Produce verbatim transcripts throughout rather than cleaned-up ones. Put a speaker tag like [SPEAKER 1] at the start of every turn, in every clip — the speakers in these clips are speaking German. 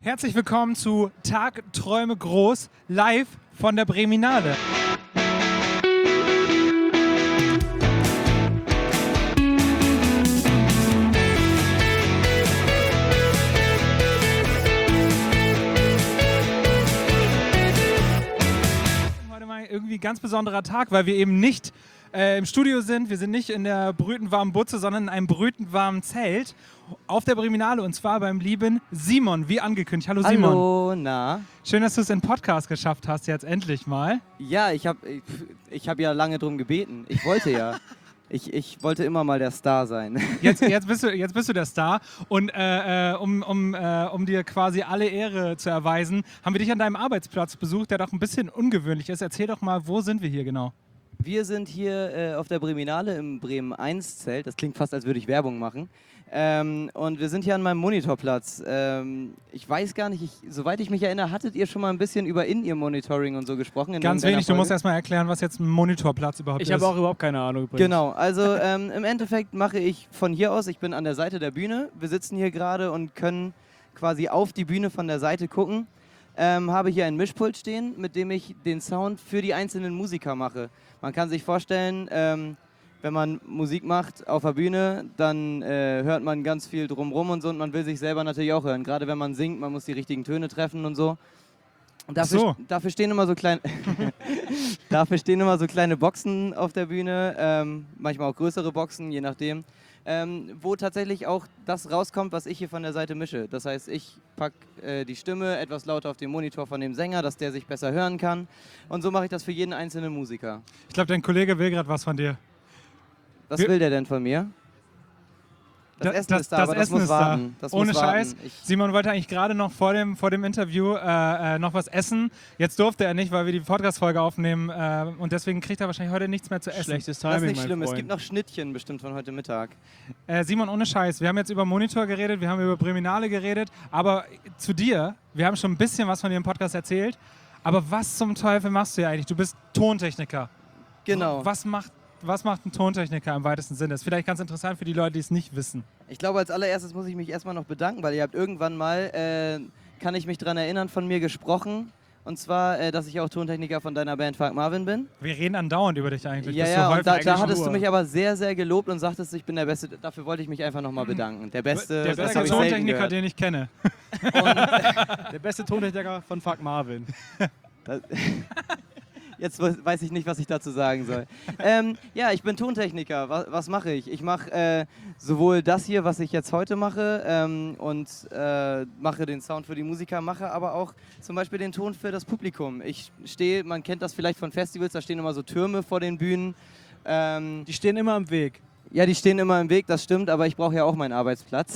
[SPEAKER 1] Herzlich willkommen zu Tag Träume groß, live von der Breminale. Heute mal irgendwie ein ganz besonderer Tag, weil wir eben nicht äh, im Studio sind. Wir sind nicht in der brütend warmen Butze, sondern in einem brütend warmen Zelt auf der Breminale und zwar beim lieben Simon, wie angekündigt. Hallo Simon.
[SPEAKER 2] Hallo, na?
[SPEAKER 1] Schön, dass du es in Podcast geschafft hast, jetzt endlich mal.
[SPEAKER 2] Ja, ich habe ich, ich hab ja lange drum gebeten. Ich wollte ja. ich, ich wollte immer mal der Star sein.
[SPEAKER 1] Jetzt, jetzt, bist, du, jetzt bist du der Star und äh, um, um, äh, um dir quasi alle Ehre zu erweisen, haben wir dich an deinem Arbeitsplatz besucht, der doch ein bisschen ungewöhnlich ist. Erzähl doch mal, wo sind wir hier genau?
[SPEAKER 2] Wir sind hier äh, auf der Breminale im Bremen eins Zelt. Das klingt fast, als würde ich Werbung machen. Ähm, und wir sind hier an meinem Monitorplatz. Ähm, ich weiß gar nicht, ich, soweit ich mich erinnere, hattet ihr schon mal ein bisschen über In-Ear-Monitoring und so gesprochen? In
[SPEAKER 1] Ganz wenig, du musst erstmal erklären, was jetzt ein Monitorplatz überhaupt
[SPEAKER 3] ich
[SPEAKER 1] ist.
[SPEAKER 3] Ich habe auch überhaupt keine Ahnung übrigens.
[SPEAKER 2] Genau, also ähm, im Endeffekt mache ich von hier aus, ich bin an der Seite der Bühne, wir sitzen hier gerade und können quasi auf die Bühne von der Seite gucken. Ähm, habe hier ein Mischpult stehen, mit dem ich den Sound für die einzelnen Musiker mache. Man kann sich vorstellen, ähm, wenn man Musik macht auf der Bühne, dann äh, hört man ganz viel drumrum und so und man will sich selber natürlich auch hören. Gerade wenn man singt, man muss die richtigen Töne treffen und so. Und dafür,
[SPEAKER 1] so.
[SPEAKER 2] dafür stehen immer so kleine, dafür stehen immer so kleine Boxen auf der Bühne, ähm, manchmal auch größere Boxen, je nachdem, ähm, wo tatsächlich auch das rauskommt, was ich hier von der Seite mische. Das heißt, ich packe äh, die Stimme etwas lauter auf den Monitor von dem Sänger, dass der sich besser hören kann. Und so mache ich das für jeden einzelnen Musiker.
[SPEAKER 1] Ich glaube, dein Kollege will gerade was von dir.
[SPEAKER 2] Was
[SPEAKER 1] Wir
[SPEAKER 2] will der denn von mir? Das,
[SPEAKER 1] Das,
[SPEAKER 2] Essen
[SPEAKER 1] das,
[SPEAKER 2] ist da,
[SPEAKER 1] das
[SPEAKER 2] aber das
[SPEAKER 1] Essen
[SPEAKER 2] muss
[SPEAKER 1] ist
[SPEAKER 2] warten.
[SPEAKER 1] da.
[SPEAKER 2] Das
[SPEAKER 1] Ohne
[SPEAKER 2] muss
[SPEAKER 1] Scheiß.
[SPEAKER 2] warten. Ich
[SPEAKER 1] Simon wollte eigentlich gerade noch vor dem, vor dem Interview äh, äh, noch was essen. Jetzt durfte er nicht, weil wir die Podcast-Folge aufnehmen. Äh, und deswegen kriegt er wahrscheinlich heute nichts mehr zu essen.
[SPEAKER 3] Schlechtes
[SPEAKER 2] das ist
[SPEAKER 3] Timing,
[SPEAKER 2] nicht
[SPEAKER 3] mein
[SPEAKER 2] schlimm,
[SPEAKER 3] Freund.
[SPEAKER 2] es gibt noch Schnittchen bestimmt von heute Mittag.
[SPEAKER 1] Äh, Simon, ohne Scheiß. Wir haben jetzt über Monitor geredet, wir haben über Breminale geredet. Aber zu dir, wir haben schon ein bisschen was von dir im Podcast erzählt. Aber was zum Teufel machst du hier eigentlich? Du bist Tontechniker.
[SPEAKER 2] Genau.
[SPEAKER 1] Was macht, was macht ein Tontechniker im weitesten Sinne? Das ist vielleicht ganz interessant für die Leute, die es nicht wissen.
[SPEAKER 2] Ich glaube, als allererstes muss ich mich erstmal noch bedanken, weil ihr habt irgendwann mal, äh, kann ich mich daran erinnern, von mir gesprochen. Und zwar, äh, dass ich auch Tontechniker von deiner Band Fuck Marvin bin.
[SPEAKER 1] Wir reden andauernd über dich eigentlich.
[SPEAKER 2] Ja,
[SPEAKER 1] Bist
[SPEAKER 2] ja,
[SPEAKER 1] du
[SPEAKER 2] und
[SPEAKER 1] häufig
[SPEAKER 2] da,
[SPEAKER 1] eigentlich
[SPEAKER 2] da hattest
[SPEAKER 1] nur.
[SPEAKER 2] du mich aber sehr, sehr gelobt und sagtest, ich bin der Beste. Dafür wollte ich mich einfach nochmal bedanken. Der Beste,
[SPEAKER 1] Der
[SPEAKER 2] das
[SPEAKER 1] beste
[SPEAKER 2] hab ich selten
[SPEAKER 1] Tontechniker,
[SPEAKER 2] gehört.
[SPEAKER 1] den ich kenne.
[SPEAKER 3] Der beste Tontechniker von Fuck Marvin.
[SPEAKER 2] Das Jetzt weiß ich nicht, was ich dazu sagen soll. ähm, ja, ich bin Tontechniker. Was, was mache ich? Ich mache äh, sowohl das hier, was ich jetzt heute mache, ähm, und äh, mache den Sound für die Musiker, mache aber auch zum Beispiel den Ton für das Publikum. Ich stehe, man kennt das vielleicht von Festivals, da stehen immer so Türme vor den Bühnen. Ähm,
[SPEAKER 3] Die stehen immer im Weg.
[SPEAKER 2] ja, die stehen immer im Weg, das stimmt, aber ich brauche ja auch meinen Arbeitsplatz.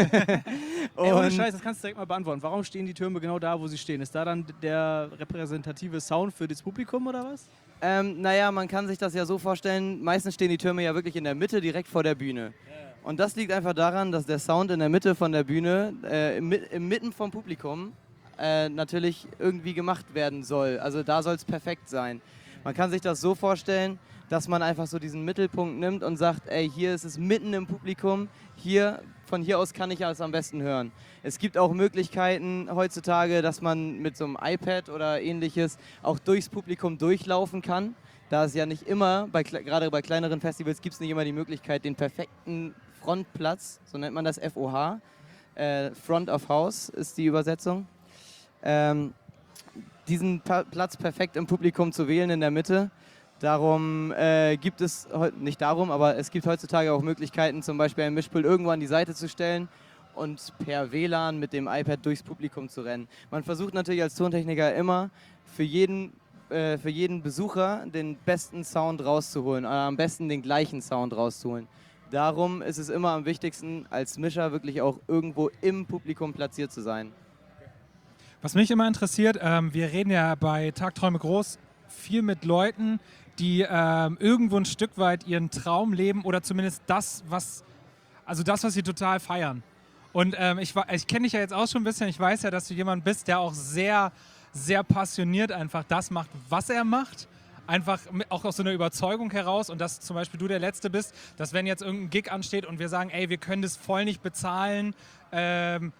[SPEAKER 3] Ey, ohne
[SPEAKER 2] Und-
[SPEAKER 3] Scheiß, das kannst du direkt mal beantworten. Warum stehen die Türme genau da, wo sie stehen? Ist da dann der repräsentative Sound für das Publikum oder was?
[SPEAKER 2] Ähm, naja, man kann sich das ja so vorstellen, meistens stehen die Türme ja wirklich in der Mitte, direkt vor der Bühne. Und das liegt einfach daran, dass der Sound in der Mitte von der Bühne, äh, im, im Mitten vom Publikum, äh, natürlich irgendwie gemacht werden soll. Also da soll es perfekt sein. Man kann sich das so vorstellen, dass man einfach so diesen Mittelpunkt nimmt und sagt, ey, hier ist es mitten im Publikum, hier, von hier aus kann ich alles am besten hören. Es gibt auch Möglichkeiten heutzutage, dass man mit so einem iPad oder ähnliches auch durchs Publikum durchlaufen kann. Da es ja nicht immer, bei, gerade bei kleineren Festivals gibt es nicht immer die Möglichkeit, den perfekten Frontplatz, so nennt man das F O H, äh, Front of House ist die Übersetzung, ähm, diesen pa- Platz perfekt im Publikum zu wählen in der Mitte. Darum äh, gibt es, nicht darum, aber es gibt heutzutage auch Möglichkeiten, zum Beispiel ein Mischpult irgendwo an die Seite zu stellen und per W L A N mit dem iPad durchs Publikum zu rennen. Man versucht natürlich als Tontechniker immer für jeden, äh, für jeden Besucher den besten Sound rauszuholen, oder am besten den gleichen Sound rauszuholen. Darum ist es immer am wichtigsten, als Mischer wirklich auch irgendwo im Publikum platziert zu sein.
[SPEAKER 1] Was mich immer interessiert, ähm, wir reden ja bei Tagträume groß viel mit Leuten, die ähm, irgendwo ein Stück weit ihren Traum leben oder zumindest das, was, also das, was sie total feiern. Und ähm, ich, wa- ich kenne dich ja jetzt auch schon ein bisschen, ich weiß ja, dass du jemand bist, der auch sehr, sehr passioniert einfach das macht, was er macht. Einfach mit- auch aus so einer Überzeugung heraus und dass zum Beispiel du der Letzte bist, dass wenn jetzt irgendein Gig ansteht und wir sagen, ey, wir können das voll nicht bezahlen, ähm,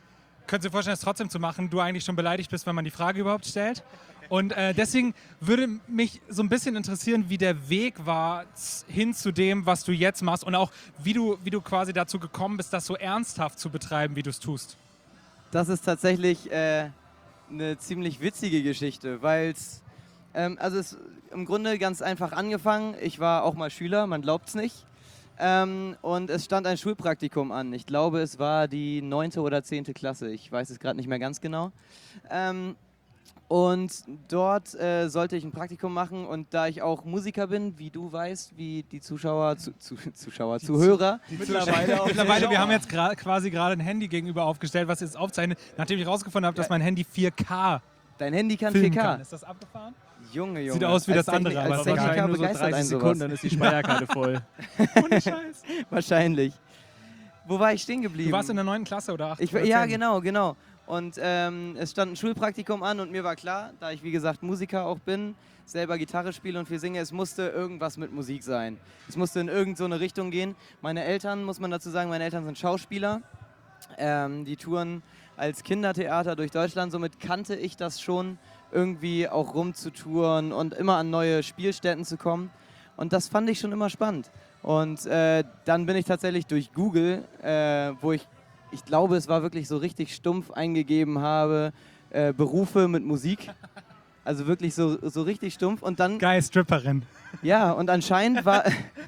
[SPEAKER 1] könntest du dir vorstellen, es trotzdem zu machen, du eigentlich schon beleidigt bist, wenn man die Frage überhaupt stellt. Und äh, deswegen würde mich so ein bisschen interessieren, wie der Weg war z- hin zu dem, was du jetzt machst und auch wie du, wie du quasi dazu gekommen bist, das so ernsthaft zu betreiben, wie du es tust.
[SPEAKER 2] Das ist tatsächlich äh, eine ziemlich witzige Geschichte, weil es, ähm, also es ist im Grunde ganz einfach angefangen. Ich war auch mal Schüler, man glaubt es nicht. Ähm, und es stand ein Schulpraktikum an. Ich glaube, es war die neunte oder zehnte Klasse. Ich weiß es gerade nicht mehr ganz genau. Ähm, Und dort äh, sollte ich ein Praktikum machen und da ich auch Musiker bin, wie du weißt, wie die Zuschauer, zu, zu, Zuschauer, die Zuhörer.
[SPEAKER 3] Die mittlerweile, auch
[SPEAKER 1] Mittlerweile, wir haben jetzt gra- quasi gerade ein Handy gegenüber aufgestellt, was jetzt aufzeichnet, nachdem ich rausgefunden habe, dass mein Handy vier K
[SPEAKER 2] Dein Handy kann
[SPEAKER 1] filmen
[SPEAKER 2] vier K.
[SPEAKER 1] kann. Ist das abgefahren?
[SPEAKER 2] Junge, Junge.
[SPEAKER 1] Sieht aus wie
[SPEAKER 2] Als
[SPEAKER 1] das andere,
[SPEAKER 2] Techni-
[SPEAKER 1] aber
[SPEAKER 2] als
[SPEAKER 1] wahrscheinlich
[SPEAKER 2] Techniker
[SPEAKER 3] nur so
[SPEAKER 2] begeistert einen
[SPEAKER 3] dreißig
[SPEAKER 2] sowas.
[SPEAKER 3] Sekunden, dann ist die Speicherkarte voll.
[SPEAKER 1] Ohne Scheiß.
[SPEAKER 2] Wahrscheinlich. Wo war ich stehen geblieben?
[SPEAKER 1] Du warst in der neunten Klasse oder acht?
[SPEAKER 2] Ich,
[SPEAKER 1] oder
[SPEAKER 2] ja,
[SPEAKER 1] zehn?
[SPEAKER 2] genau, genau. Und ähm, es stand ein Schulpraktikum an und mir war klar, da ich wie gesagt Musiker auch bin, selber Gitarre spiele und viel singe, es musste irgendwas mit Musik sein. Es musste in irgend so eine Richtung gehen. Meine Eltern, muss man dazu sagen, meine Eltern sind Schauspieler. Ähm, die touren als Kindertheater durch Deutschland, somit kannte ich das schon, irgendwie auch rumzutouren und immer an neue Spielstätten zu kommen. Und das fand ich schon immer spannend. Und äh, dann bin ich tatsächlich durch Google, äh, wo ich Ich glaube, es war wirklich so richtig stumpf eingegeben habe, äh, Berufe mit Musik. Also wirklich so, so richtig stumpf. Und dann,
[SPEAKER 1] Geil, Stripperin.
[SPEAKER 2] ja, und anscheinend war...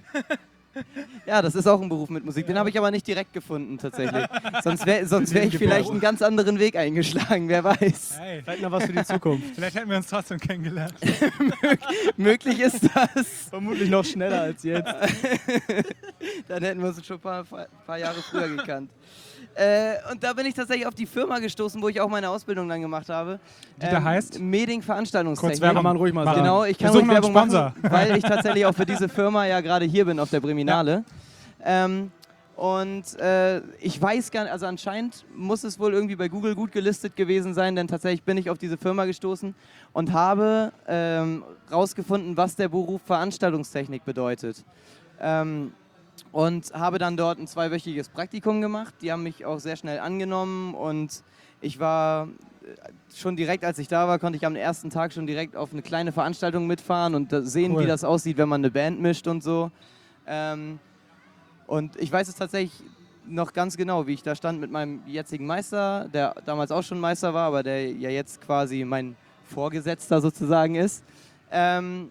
[SPEAKER 2] ja, das ist auch ein Beruf mit Musik. Den habe ich aber nicht direkt gefunden, tatsächlich. Sonst wäre sonst wär ich vielleicht einen ganz anderen Weg eingeschlagen, wer weiß.
[SPEAKER 1] Hey,
[SPEAKER 3] Vielleicht noch was für die Zukunft.
[SPEAKER 1] vielleicht hätten wir uns trotzdem kennengelernt.
[SPEAKER 2] Möglich ist das.
[SPEAKER 3] Vermutlich noch schneller als jetzt.
[SPEAKER 2] Dann hätten wir uns schon ein paar, paar Jahre früher gekannt. Äh, und da bin ich tatsächlich auf die Firma gestoßen, wo ich auch meine Ausbildung dann gemacht habe.
[SPEAKER 1] Die da heißt?
[SPEAKER 2] Meding Veranstaltungstechnik.
[SPEAKER 1] Kurz Werbung.
[SPEAKER 3] Kann man ruhig mal sagen.
[SPEAKER 2] Genau, ich
[SPEAKER 1] Wir
[SPEAKER 2] kann ruhig
[SPEAKER 1] suchen noch einen
[SPEAKER 2] Werbung
[SPEAKER 1] Sponsor.
[SPEAKER 2] machen, weil ich tatsächlich auch für diese Firma ja gerade hier bin auf der Breminale. Ähm, und äh, ich weiß gar nicht, also anscheinend muss es wohl irgendwie bei Google gut gelistet gewesen sein, denn tatsächlich bin ich auf diese Firma gestoßen und habe ähm, rausgefunden, was der Beruf Veranstaltungstechnik bedeutet. Ähm, und habe dann dort ein zweiwöchiges Praktikum gemacht. Die haben mich auch sehr schnell angenommen und ich war schon direkt, als ich da war, konnte ich am ersten Tag schon direkt auf eine kleine Veranstaltung mitfahren und sehen,
[SPEAKER 1] Cool.
[SPEAKER 2] wie das aussieht, wenn man eine Band mischt und so. Ähm, und ich weiß es tatsächlich noch ganz genau, wie ich da stand mit meinem jetzigen Meister, der damals auch schon Meister war, aber der ja jetzt quasi mein Vorgesetzter sozusagen ist. Ähm,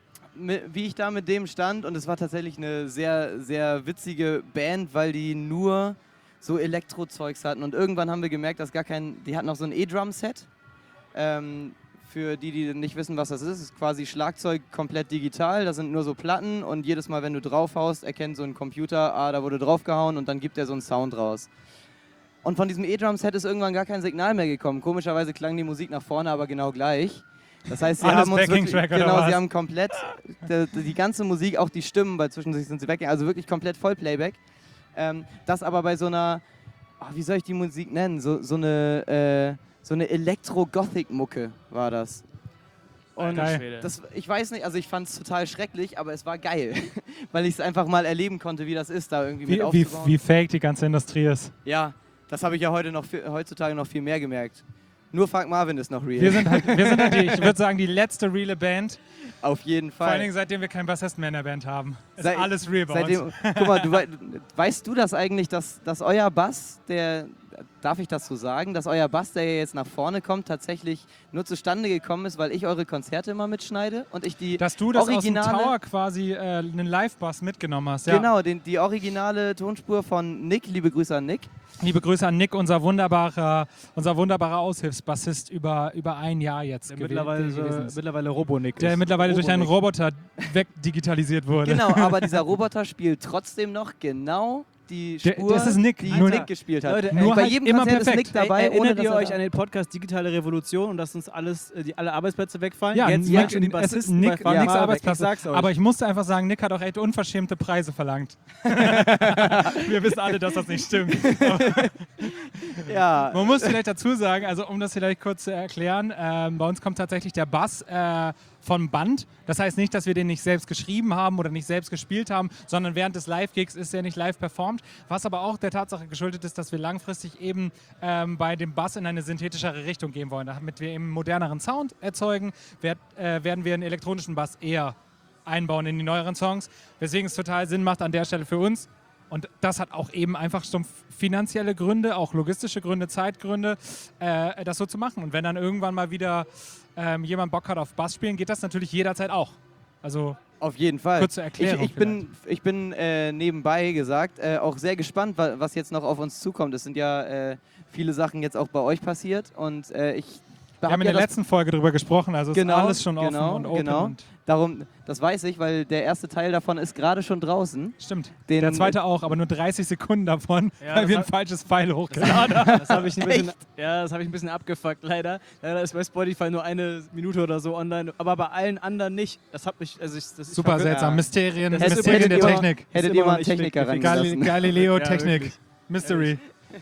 [SPEAKER 2] wie ich da mit dem stand und es war tatsächlich eine sehr, sehr witzige Band, weil die nur so Elektro-Zeugs hatten und irgendwann haben wir gemerkt, dass gar kein, die hatten auch so ein E-Drum-Set. Ähm, für die, die nicht wissen, was das ist, ist quasi Schlagzeug komplett digital, da sind nur so Platten und jedes Mal, wenn du draufhaust, erkennt so ein Computer, ah, da wurde draufgehauen und dann gibt er so einen Sound raus. Und von diesem E-Drum-Set ist irgendwann gar kein Signal mehr gekommen. Komischerweise klang die Musik nach vorne aber genau gleich. Das heißt, sie
[SPEAKER 1] Alles
[SPEAKER 2] haben uns wirklich,
[SPEAKER 1] Backing-Track oder
[SPEAKER 2] genau,
[SPEAKER 1] was?
[SPEAKER 2] sie haben komplett die, die ganze Musik, auch die Stimmen, weil zwischendurch sind sie weg, also wirklich komplett Vollplayback. Ähm, das aber bei so einer, oh, wie soll ich die Musik nennen? So, so eine, äh, so eine Elektro-Gothic-Mucke war das. Und
[SPEAKER 1] Geil.
[SPEAKER 2] das, ich weiß nicht, also ich fand es total schrecklich, aber es war geil, weil ich es einfach mal erleben konnte, wie das ist, da irgendwie
[SPEAKER 1] Wie,
[SPEAKER 2] mit
[SPEAKER 1] wie,
[SPEAKER 2] aufzubauen.
[SPEAKER 1] wie fake die ganze Industrie ist.
[SPEAKER 2] Ja, das habe ich ja heute noch viel, heutzutage noch viel mehr gemerkt. Nur Frank Marvin ist noch real.
[SPEAKER 1] Wir sind halt, wir sind halt die, ich würde sagen, die letzte reale Band.
[SPEAKER 2] Auf jeden
[SPEAKER 1] Vor allen
[SPEAKER 2] Fall.
[SPEAKER 1] Dingen, seitdem wir keinen Bassisten mehr in der Band haben. Ist
[SPEAKER 2] Seit-
[SPEAKER 1] alles real bei uns.
[SPEAKER 2] Seitdem, guck mal, du, wei- weißt du das eigentlich, dass, dass euer Bass, der, darf ich das so sagen, dass euer Bass, der jetzt nach vorne kommt, tatsächlich nur zustande gekommen ist, weil ich eure Konzerte immer mitschneide und ich die
[SPEAKER 1] Dass du das
[SPEAKER 2] originale,
[SPEAKER 1] aus dem Tower quasi äh, einen Live-Bass mitgenommen hast. Ja.
[SPEAKER 2] genau, den, die originale Tonspur von Nick, liebe Grüße an Nick.
[SPEAKER 1] Liebe Grüße an Nick, unser wunderbarer, unser wunderbarer Aushilfsbassist über, über ein Jahr jetzt
[SPEAKER 3] Der
[SPEAKER 1] gewe-
[SPEAKER 3] mittlerweile,
[SPEAKER 1] gewesen ist.
[SPEAKER 3] mittlerweile Robonik
[SPEAKER 1] Der
[SPEAKER 3] ist.
[SPEAKER 1] mittlerweile durch einen
[SPEAKER 3] Robonik.
[SPEAKER 1] Roboter wegdigitalisiert wurde.
[SPEAKER 2] Genau, aber dieser Roboter spielt trotzdem noch genau die
[SPEAKER 1] Der-
[SPEAKER 2] Spur,
[SPEAKER 1] das ist Nick.
[SPEAKER 2] die
[SPEAKER 1] Nur-
[SPEAKER 2] Nick gespielt hat.
[SPEAKER 3] Leute,
[SPEAKER 1] nur
[SPEAKER 2] bei
[SPEAKER 1] halt
[SPEAKER 2] jedem
[SPEAKER 1] immer
[SPEAKER 2] Konzert ist
[SPEAKER 1] perfekt.
[SPEAKER 2] Nick dabei,
[SPEAKER 3] Erinnert
[SPEAKER 2] ohne dass
[SPEAKER 3] ihr
[SPEAKER 2] er
[SPEAKER 3] euch
[SPEAKER 2] da-
[SPEAKER 3] an den Podcast Digitale Revolution und dass uns alles, äh, die, alle Arbeitsplätze wegfallen?
[SPEAKER 1] Ja,
[SPEAKER 3] Jetzt
[SPEAKER 1] Nick,
[SPEAKER 3] fallen schon die
[SPEAKER 1] es ist
[SPEAKER 3] Bassisten
[SPEAKER 1] Nick,
[SPEAKER 3] bei Frank
[SPEAKER 1] Nicks
[SPEAKER 3] Marek.
[SPEAKER 1] Arbeitsplatz.
[SPEAKER 3] Ich sag's euch.
[SPEAKER 1] Aber ich musste einfach sagen, Nick hat auch echt unverschämte Preise verlangt. Wir wissen alle, dass das nicht stimmt.
[SPEAKER 2] Ja,
[SPEAKER 1] Man muss vielleicht dazu sagen, also um das vielleicht kurz zu erklären, ähm, bei uns kommt tatsächlich der Bass äh, von Band. Das heißt nicht, dass wir den nicht selbst geschrieben haben oder nicht selbst gespielt haben, sondern während des Live-Gigs ist er nicht live performt. Was aber auch der Tatsache geschuldet ist, dass wir langfristig eben ähm, bei dem Bass in eine synthetischere Richtung gehen wollen. Damit wir eben moderneren Sound erzeugen, werd, äh, werden wir einen elektronischen Bass eher einbauen in die neueren Songs. Weswegen es total Sinn macht an der Stelle für uns. Und das hat auch eben einfach stumpf finanzielle Gründe, auch logistische Gründe, Zeitgründe, äh, das so zu machen. Und wenn dann irgendwann mal wieder ähm, jemand Bock hat auf Bass spielen, geht das natürlich jederzeit auch. Also
[SPEAKER 2] Auf jeden Fall.
[SPEAKER 1] kurze Erklärung.
[SPEAKER 2] Ich, ich bin, ich bin äh, nebenbei gesagt äh, auch sehr gespannt, wa- was jetzt noch auf uns zukommt. Es sind ja äh, viele Sachen jetzt auch bei euch passiert und äh, ich
[SPEAKER 1] Wir
[SPEAKER 2] hab
[SPEAKER 1] haben in
[SPEAKER 2] ja
[SPEAKER 1] der
[SPEAKER 2] das-
[SPEAKER 1] letzten Folge darüber gesprochen, also
[SPEAKER 2] Genau,
[SPEAKER 1] ist alles schon offen
[SPEAKER 2] genau,
[SPEAKER 1] und open.
[SPEAKER 2] genau.
[SPEAKER 1] Und
[SPEAKER 2] Darum, das weiß ich, weil der erste Teil davon ist gerade schon draußen.
[SPEAKER 1] stimmt.
[SPEAKER 2] Den-
[SPEAKER 1] der zweite auch, aber nur dreißig Sekunden davon,
[SPEAKER 3] Ja,
[SPEAKER 1] weil
[SPEAKER 3] das
[SPEAKER 1] wir ein
[SPEAKER 3] hat-
[SPEAKER 1] falsches Pfeil hochgeladen haben.
[SPEAKER 3] Das habe ich, ein bisschen- ja, das hab ich ein bisschen abgefuckt, leider. Leider ist bei Spotify nur eine Minute oder so online, aber bei allen anderen nicht. Das hat mich, also ich, das ist
[SPEAKER 1] Super
[SPEAKER 3] verwirrt.
[SPEAKER 1] seltsam. Mysterien,
[SPEAKER 3] Das ist
[SPEAKER 1] Mysterien der
[SPEAKER 2] ihr mal-
[SPEAKER 1] Technik.
[SPEAKER 2] Hättet
[SPEAKER 3] Ist
[SPEAKER 2] ihr
[SPEAKER 3] immer
[SPEAKER 2] mal
[SPEAKER 3] noch
[SPEAKER 2] einen
[SPEAKER 3] nicht
[SPEAKER 2] Techniker
[SPEAKER 3] wirklich
[SPEAKER 1] Gal
[SPEAKER 2] rangelassen.
[SPEAKER 1] Galileo-Technik.
[SPEAKER 3] wirklich.
[SPEAKER 1] Mystery.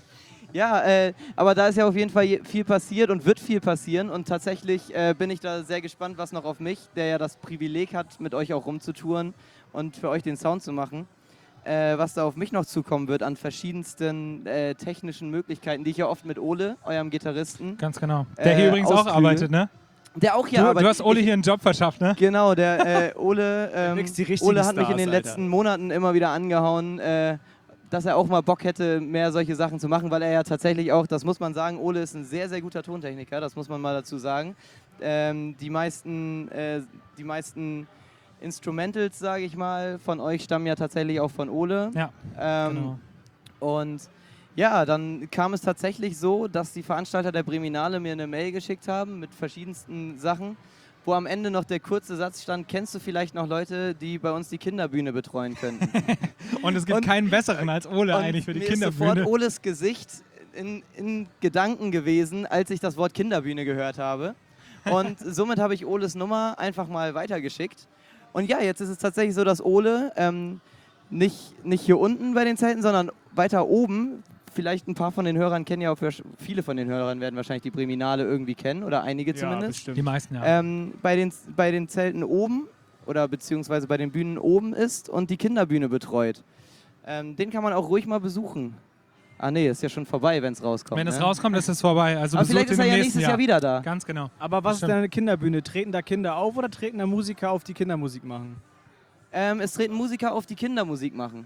[SPEAKER 2] Ja, äh, aber da ist ja auf jeden Fall je- viel passiert und wird viel passieren und tatsächlich äh, bin ich da sehr gespannt, was noch auf mich, der ja das Privileg hat, mit euch auch rumzutouren und für euch den Sound zu machen, äh, was da auf mich noch zukommen wird an verschiedensten äh, technischen Möglichkeiten, die ich ja oft mit Ole, eurem Gitarristen,
[SPEAKER 1] Ganz genau. Der
[SPEAKER 2] Äh,
[SPEAKER 1] hier übrigens auch
[SPEAKER 2] ausklüge.
[SPEAKER 1] arbeitet, ne?
[SPEAKER 2] der auch hier
[SPEAKER 1] Du,
[SPEAKER 2] arbeitet.
[SPEAKER 1] du hast Ole
[SPEAKER 2] Ich-
[SPEAKER 1] hier einen Job verschafft, ne?
[SPEAKER 2] Genau, der äh, Ole, ähm,
[SPEAKER 3] wächst die richtigen
[SPEAKER 2] Ole hat mich in
[SPEAKER 3] Stars,
[SPEAKER 2] den
[SPEAKER 3] Alter.
[SPEAKER 2] letzten Monaten immer wieder angehauen, äh, dass er auch mal Bock hätte, mehr solche Sachen zu machen, weil er ja tatsächlich auch, das muss man sagen, Ole ist ein sehr, sehr guter Tontechniker, das muss man mal dazu sagen. Ähm, die meisten, äh, die meisten Instrumentals, sage ich mal, von euch stammen ja tatsächlich auch von Ole.
[SPEAKER 1] Ja,
[SPEAKER 2] Ähm,
[SPEAKER 1] genau.
[SPEAKER 2] Und ja, dann kam es tatsächlich so, dass die Veranstalter der Breminale mir eine Mail geschickt haben mit verschiedensten Sachen, wo am Ende noch der kurze Satz stand, kennst du vielleicht noch Leute, die bei uns die Kinderbühne betreuen könnten?
[SPEAKER 1] Und es gibt
[SPEAKER 2] und-
[SPEAKER 1] keinen besseren als Ole
[SPEAKER 2] Und
[SPEAKER 1] eigentlich für die
[SPEAKER 2] mir ist sofort
[SPEAKER 1] Kinderbühne.
[SPEAKER 2] Oles Gesicht in, in Gedanken gewesen, als ich das Wort Kinderbühne gehört habe. Und somit habe ich Oles Nummer einfach mal weitergeschickt. Und ja, jetzt ist es tatsächlich so, dass Ole ähm, nicht, nicht hier unten bei den Zelten, sondern weiter oben, vielleicht ein paar von den Hörern kennen ja auch, viele von den Hörern werden wahrscheinlich die Breminale irgendwie kennen oder einige
[SPEAKER 3] Ja,
[SPEAKER 2] zumindest.
[SPEAKER 3] bestimmt.
[SPEAKER 1] Die meisten, ja.
[SPEAKER 2] Ähm, bei, den, bei den Zelten oben oder beziehungsweise bei den Bühnen oben ist und die Kinderbühne betreut. Ähm, den kann man auch ruhig mal besuchen. Ah nee, ist ja schon vorbei, wenn es rauskommt.
[SPEAKER 1] Wenn es
[SPEAKER 2] ne?
[SPEAKER 1] rauskommt, ist es vorbei. Also
[SPEAKER 2] Aber
[SPEAKER 1] besucht
[SPEAKER 2] vielleicht
[SPEAKER 1] ihn
[SPEAKER 2] ist er
[SPEAKER 1] im
[SPEAKER 2] ja
[SPEAKER 1] nächsten
[SPEAKER 2] nächstes
[SPEAKER 1] Jahr.
[SPEAKER 2] Jahr wieder da.
[SPEAKER 1] Ganz genau.
[SPEAKER 3] Aber was ist
[SPEAKER 1] Stimmt.
[SPEAKER 3] denn eine Kinderbühne? Treten da Kinder auf oder treten da Musiker auf, die Kindermusik machen?
[SPEAKER 2] Ähm, es treten Musiker auf, die Kindermusik machen.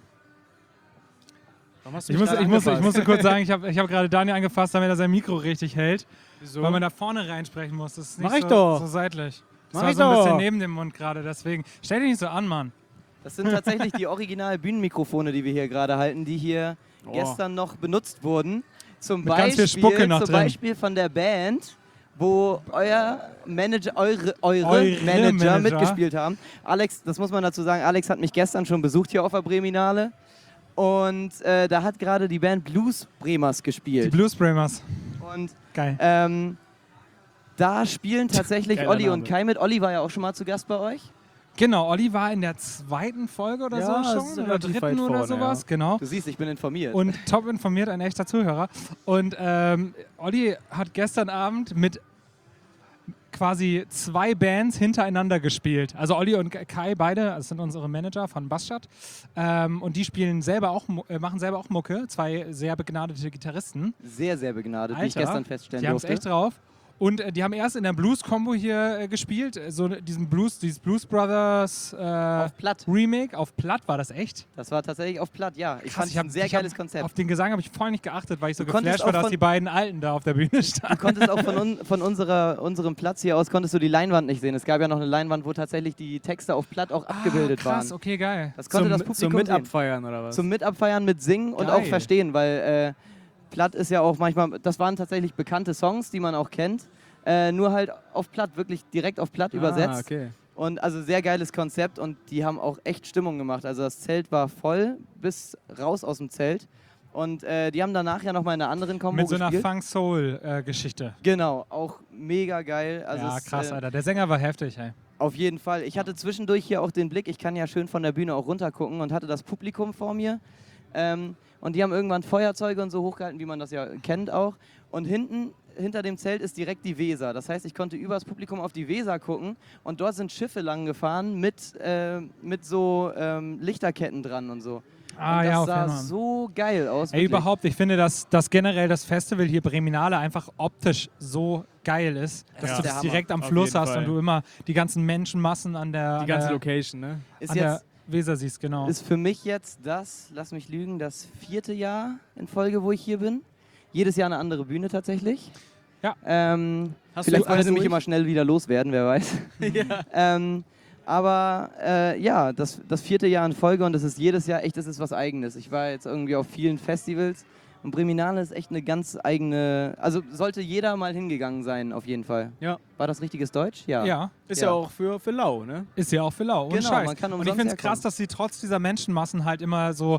[SPEAKER 3] Warum hast du
[SPEAKER 1] Ich,
[SPEAKER 3] mich
[SPEAKER 1] muss,
[SPEAKER 3] gerade
[SPEAKER 1] ich, muss, ich
[SPEAKER 3] angefasst?
[SPEAKER 1] musste kurz sagen, ich habe ich hab gerade Daniel angefasst, damit er sein Mikro richtig hält,
[SPEAKER 3] Wieso?
[SPEAKER 1] weil man da vorne reinsprechen muss. Das ist nicht
[SPEAKER 3] Mach ich
[SPEAKER 1] so,
[SPEAKER 3] doch.
[SPEAKER 1] so seitlich. Das
[SPEAKER 3] Mach
[SPEAKER 1] war
[SPEAKER 3] ich
[SPEAKER 1] so ein bisschen
[SPEAKER 3] doch.
[SPEAKER 1] neben dem Mund gerade, deswegen. Stell dich nicht so an, Mann.
[SPEAKER 2] Das sind tatsächlich die original Bühnenmikrofone, die wir hier gerade halten, die hier
[SPEAKER 3] Oh.
[SPEAKER 2] gestern noch benutzt wurden. Zum
[SPEAKER 1] Mit ganz
[SPEAKER 2] Beispiel,
[SPEAKER 1] viel Spucke noch
[SPEAKER 2] zum
[SPEAKER 1] drin.
[SPEAKER 2] Beispiel von der Band, wo euer Manager, eure, eure,
[SPEAKER 1] Eure
[SPEAKER 2] Manager,
[SPEAKER 1] Manager.
[SPEAKER 2] mitgespielt haben. Alex, das muss man dazu sagen, Alex hat mich gestern schon besucht hier auf der Breminale. Und äh, da hat gerade die Band Blues Bremers
[SPEAKER 1] Die
[SPEAKER 2] gespielt.
[SPEAKER 1] Bluesbramers.
[SPEAKER 2] Und
[SPEAKER 1] Geil.
[SPEAKER 2] ähm, da spielen tatsächlich
[SPEAKER 3] Geiler
[SPEAKER 2] Olli
[SPEAKER 3] Name.
[SPEAKER 2] und Kai mit. Olli war ja auch schon mal zu Gast bei euch.
[SPEAKER 1] Genau, Olli war in der zweiten Folge oder
[SPEAKER 3] Ja,
[SPEAKER 1] so
[SPEAKER 3] das ist
[SPEAKER 1] schon, oder
[SPEAKER 3] relativ
[SPEAKER 1] dritten
[SPEAKER 3] weit
[SPEAKER 1] oder
[SPEAKER 3] vorne,
[SPEAKER 1] sowas,
[SPEAKER 3] ja.
[SPEAKER 1] genau.
[SPEAKER 2] Du siehst, ich bin informiert.
[SPEAKER 1] Und top informiert, ein echter Zuhörer. Und ähm, Olli hat gestern Abend mit quasi zwei Bands hintereinander gespielt. Also Olli und Kai, beide, das sind unsere Manager von Bassstadt. Ähm, und die spielen selber auch, Mu- äh, machen selber auch Mucke. Zwei sehr begnadete Gitarristen.
[SPEAKER 2] sehr, sehr begnadet, wie ich
[SPEAKER 1] Alter,
[SPEAKER 2] gestern feststellen
[SPEAKER 1] Die haben es
[SPEAKER 2] durfte.
[SPEAKER 1] echt drauf. Und äh, die haben erst in der Blues-Combo hier äh, gespielt. äh, So diesen Blues, dieses Blues Brothers äh,
[SPEAKER 2] Auf Platt.
[SPEAKER 1] Remake. Auf Platt war das echt?
[SPEAKER 2] Das war tatsächlich auf Platt, ja. Ich
[SPEAKER 1] Krass,
[SPEAKER 2] fand es
[SPEAKER 1] hab-
[SPEAKER 2] ein sehr
[SPEAKER 1] ich hab-
[SPEAKER 2] geiles Konzept.
[SPEAKER 1] Auf den Gesang habe ich voll nicht geachtet, weil ich so
[SPEAKER 2] Du konntest
[SPEAKER 1] geflasht war,
[SPEAKER 2] auch
[SPEAKER 1] dass
[SPEAKER 2] von-
[SPEAKER 1] die beiden Alten da auf der Bühne
[SPEAKER 2] Du
[SPEAKER 1] standen.
[SPEAKER 2] konntest auch von, un von unserer, unserem Platz hier aus, konntest du die Leinwand nicht sehen. Es gab ja noch eine Leinwand, wo tatsächlich die Texte auf Platt auch abgebildet
[SPEAKER 1] ah, krass,
[SPEAKER 2] waren.
[SPEAKER 1] okay, geil.
[SPEAKER 2] Das konnte
[SPEAKER 3] zum,
[SPEAKER 2] das
[SPEAKER 3] zum
[SPEAKER 2] Publikum sehen.
[SPEAKER 3] Mitabfeiern oder was?
[SPEAKER 2] Zum Mitabfeiern mit Singen und
[SPEAKER 1] Geil.
[SPEAKER 2] auch Verstehen, weil äh, Platt ist ja auch manchmal, das waren tatsächlich bekannte Songs, die man auch kennt, äh, nur halt auf Platt, wirklich direkt auf Platt
[SPEAKER 3] Ah,
[SPEAKER 2] übersetzt.
[SPEAKER 3] okay.
[SPEAKER 2] Und also sehr geiles Konzept und die haben auch echt Stimmung gemacht. Also das Zelt war voll bis raus aus dem Zelt. Und äh, die haben danach ja nochmal in einer anderen Kombo
[SPEAKER 1] Mit so einer
[SPEAKER 2] gespielt.
[SPEAKER 1] Funk-Soul-Geschichte.
[SPEAKER 2] Genau, auch mega geil. Also
[SPEAKER 1] ja,
[SPEAKER 2] es,
[SPEAKER 1] krass,
[SPEAKER 2] äh,
[SPEAKER 1] Alter. Der Sänger war heftig, ey.
[SPEAKER 2] Auf jeden Fall. Ich hatte zwischendurch hier auch den Blick, ich kann ja schön von der Bühne auch runter gucken und hatte das Publikum vor mir. Ähm, und die haben irgendwann Feuerzeuge und so hochgehalten, wie man das ja kennt auch. Und hinten hinter dem Zelt ist direkt die Weser. Das heißt, ich konnte übers Publikum auf die Weser gucken und dort sind Schiffe lang gefahren mit, äh, mit so ähm, Lichterketten dran und so.
[SPEAKER 1] Ah,
[SPEAKER 2] und das
[SPEAKER 1] ja, auf
[SPEAKER 2] sah
[SPEAKER 1] jeden Fall.
[SPEAKER 2] so geil aus.
[SPEAKER 1] Ey,
[SPEAKER 2] wirklich.
[SPEAKER 1] überhaupt, ich finde, dass, dass generell das Festival hier Breminale einfach optisch so geil ist, dass
[SPEAKER 3] Ja.
[SPEAKER 1] du
[SPEAKER 2] Der
[SPEAKER 1] das
[SPEAKER 2] Hammer.
[SPEAKER 1] direkt am
[SPEAKER 3] Auf
[SPEAKER 1] Fluss
[SPEAKER 3] jeden
[SPEAKER 1] hast
[SPEAKER 3] Fall.
[SPEAKER 1] und du immer die ganzen Menschenmassen an der,
[SPEAKER 3] Die
[SPEAKER 1] an
[SPEAKER 3] ganze
[SPEAKER 1] der,
[SPEAKER 3] Location, ne?
[SPEAKER 2] Ist
[SPEAKER 1] an der
[SPEAKER 2] jetzt
[SPEAKER 1] Weser siehst, genau.
[SPEAKER 2] ist für mich jetzt das, lass mich lügen, das vierte Jahr in Folge, wo ich hier bin. Jedes Jahr eine andere Bühne tatsächlich.
[SPEAKER 1] Ja.
[SPEAKER 2] Ähm,
[SPEAKER 3] Hast du
[SPEAKER 2] vielleicht
[SPEAKER 3] jetzt alles
[SPEAKER 2] können sie mich
[SPEAKER 3] durch?
[SPEAKER 2] immer schnell wieder loswerden, wer weiß.
[SPEAKER 3] Ja.
[SPEAKER 2] ähm, aber äh, ja, das, das vierte Jahr in Folge und es ist jedes Jahr echt, das ist was Eigenes. Ich war jetzt irgendwie auf vielen Festivals und Breminale ist echt eine ganz eigene, also sollte jeder mal hingegangen sein, auf jeden Fall.
[SPEAKER 3] Ja.
[SPEAKER 2] War das richtiges Deutsch? Ja.
[SPEAKER 1] Ja,
[SPEAKER 3] Ist ja,
[SPEAKER 2] Ja.
[SPEAKER 3] auch für, für lau, ne?
[SPEAKER 1] ist ja auch für lau. Ohne
[SPEAKER 2] Genau,
[SPEAKER 1] Scheiß.
[SPEAKER 2] man kann
[SPEAKER 1] und ich
[SPEAKER 2] umsonst
[SPEAKER 1] finde es krass,
[SPEAKER 2] herkommen.
[SPEAKER 1] dass sie trotz dieser Menschenmassen halt immer so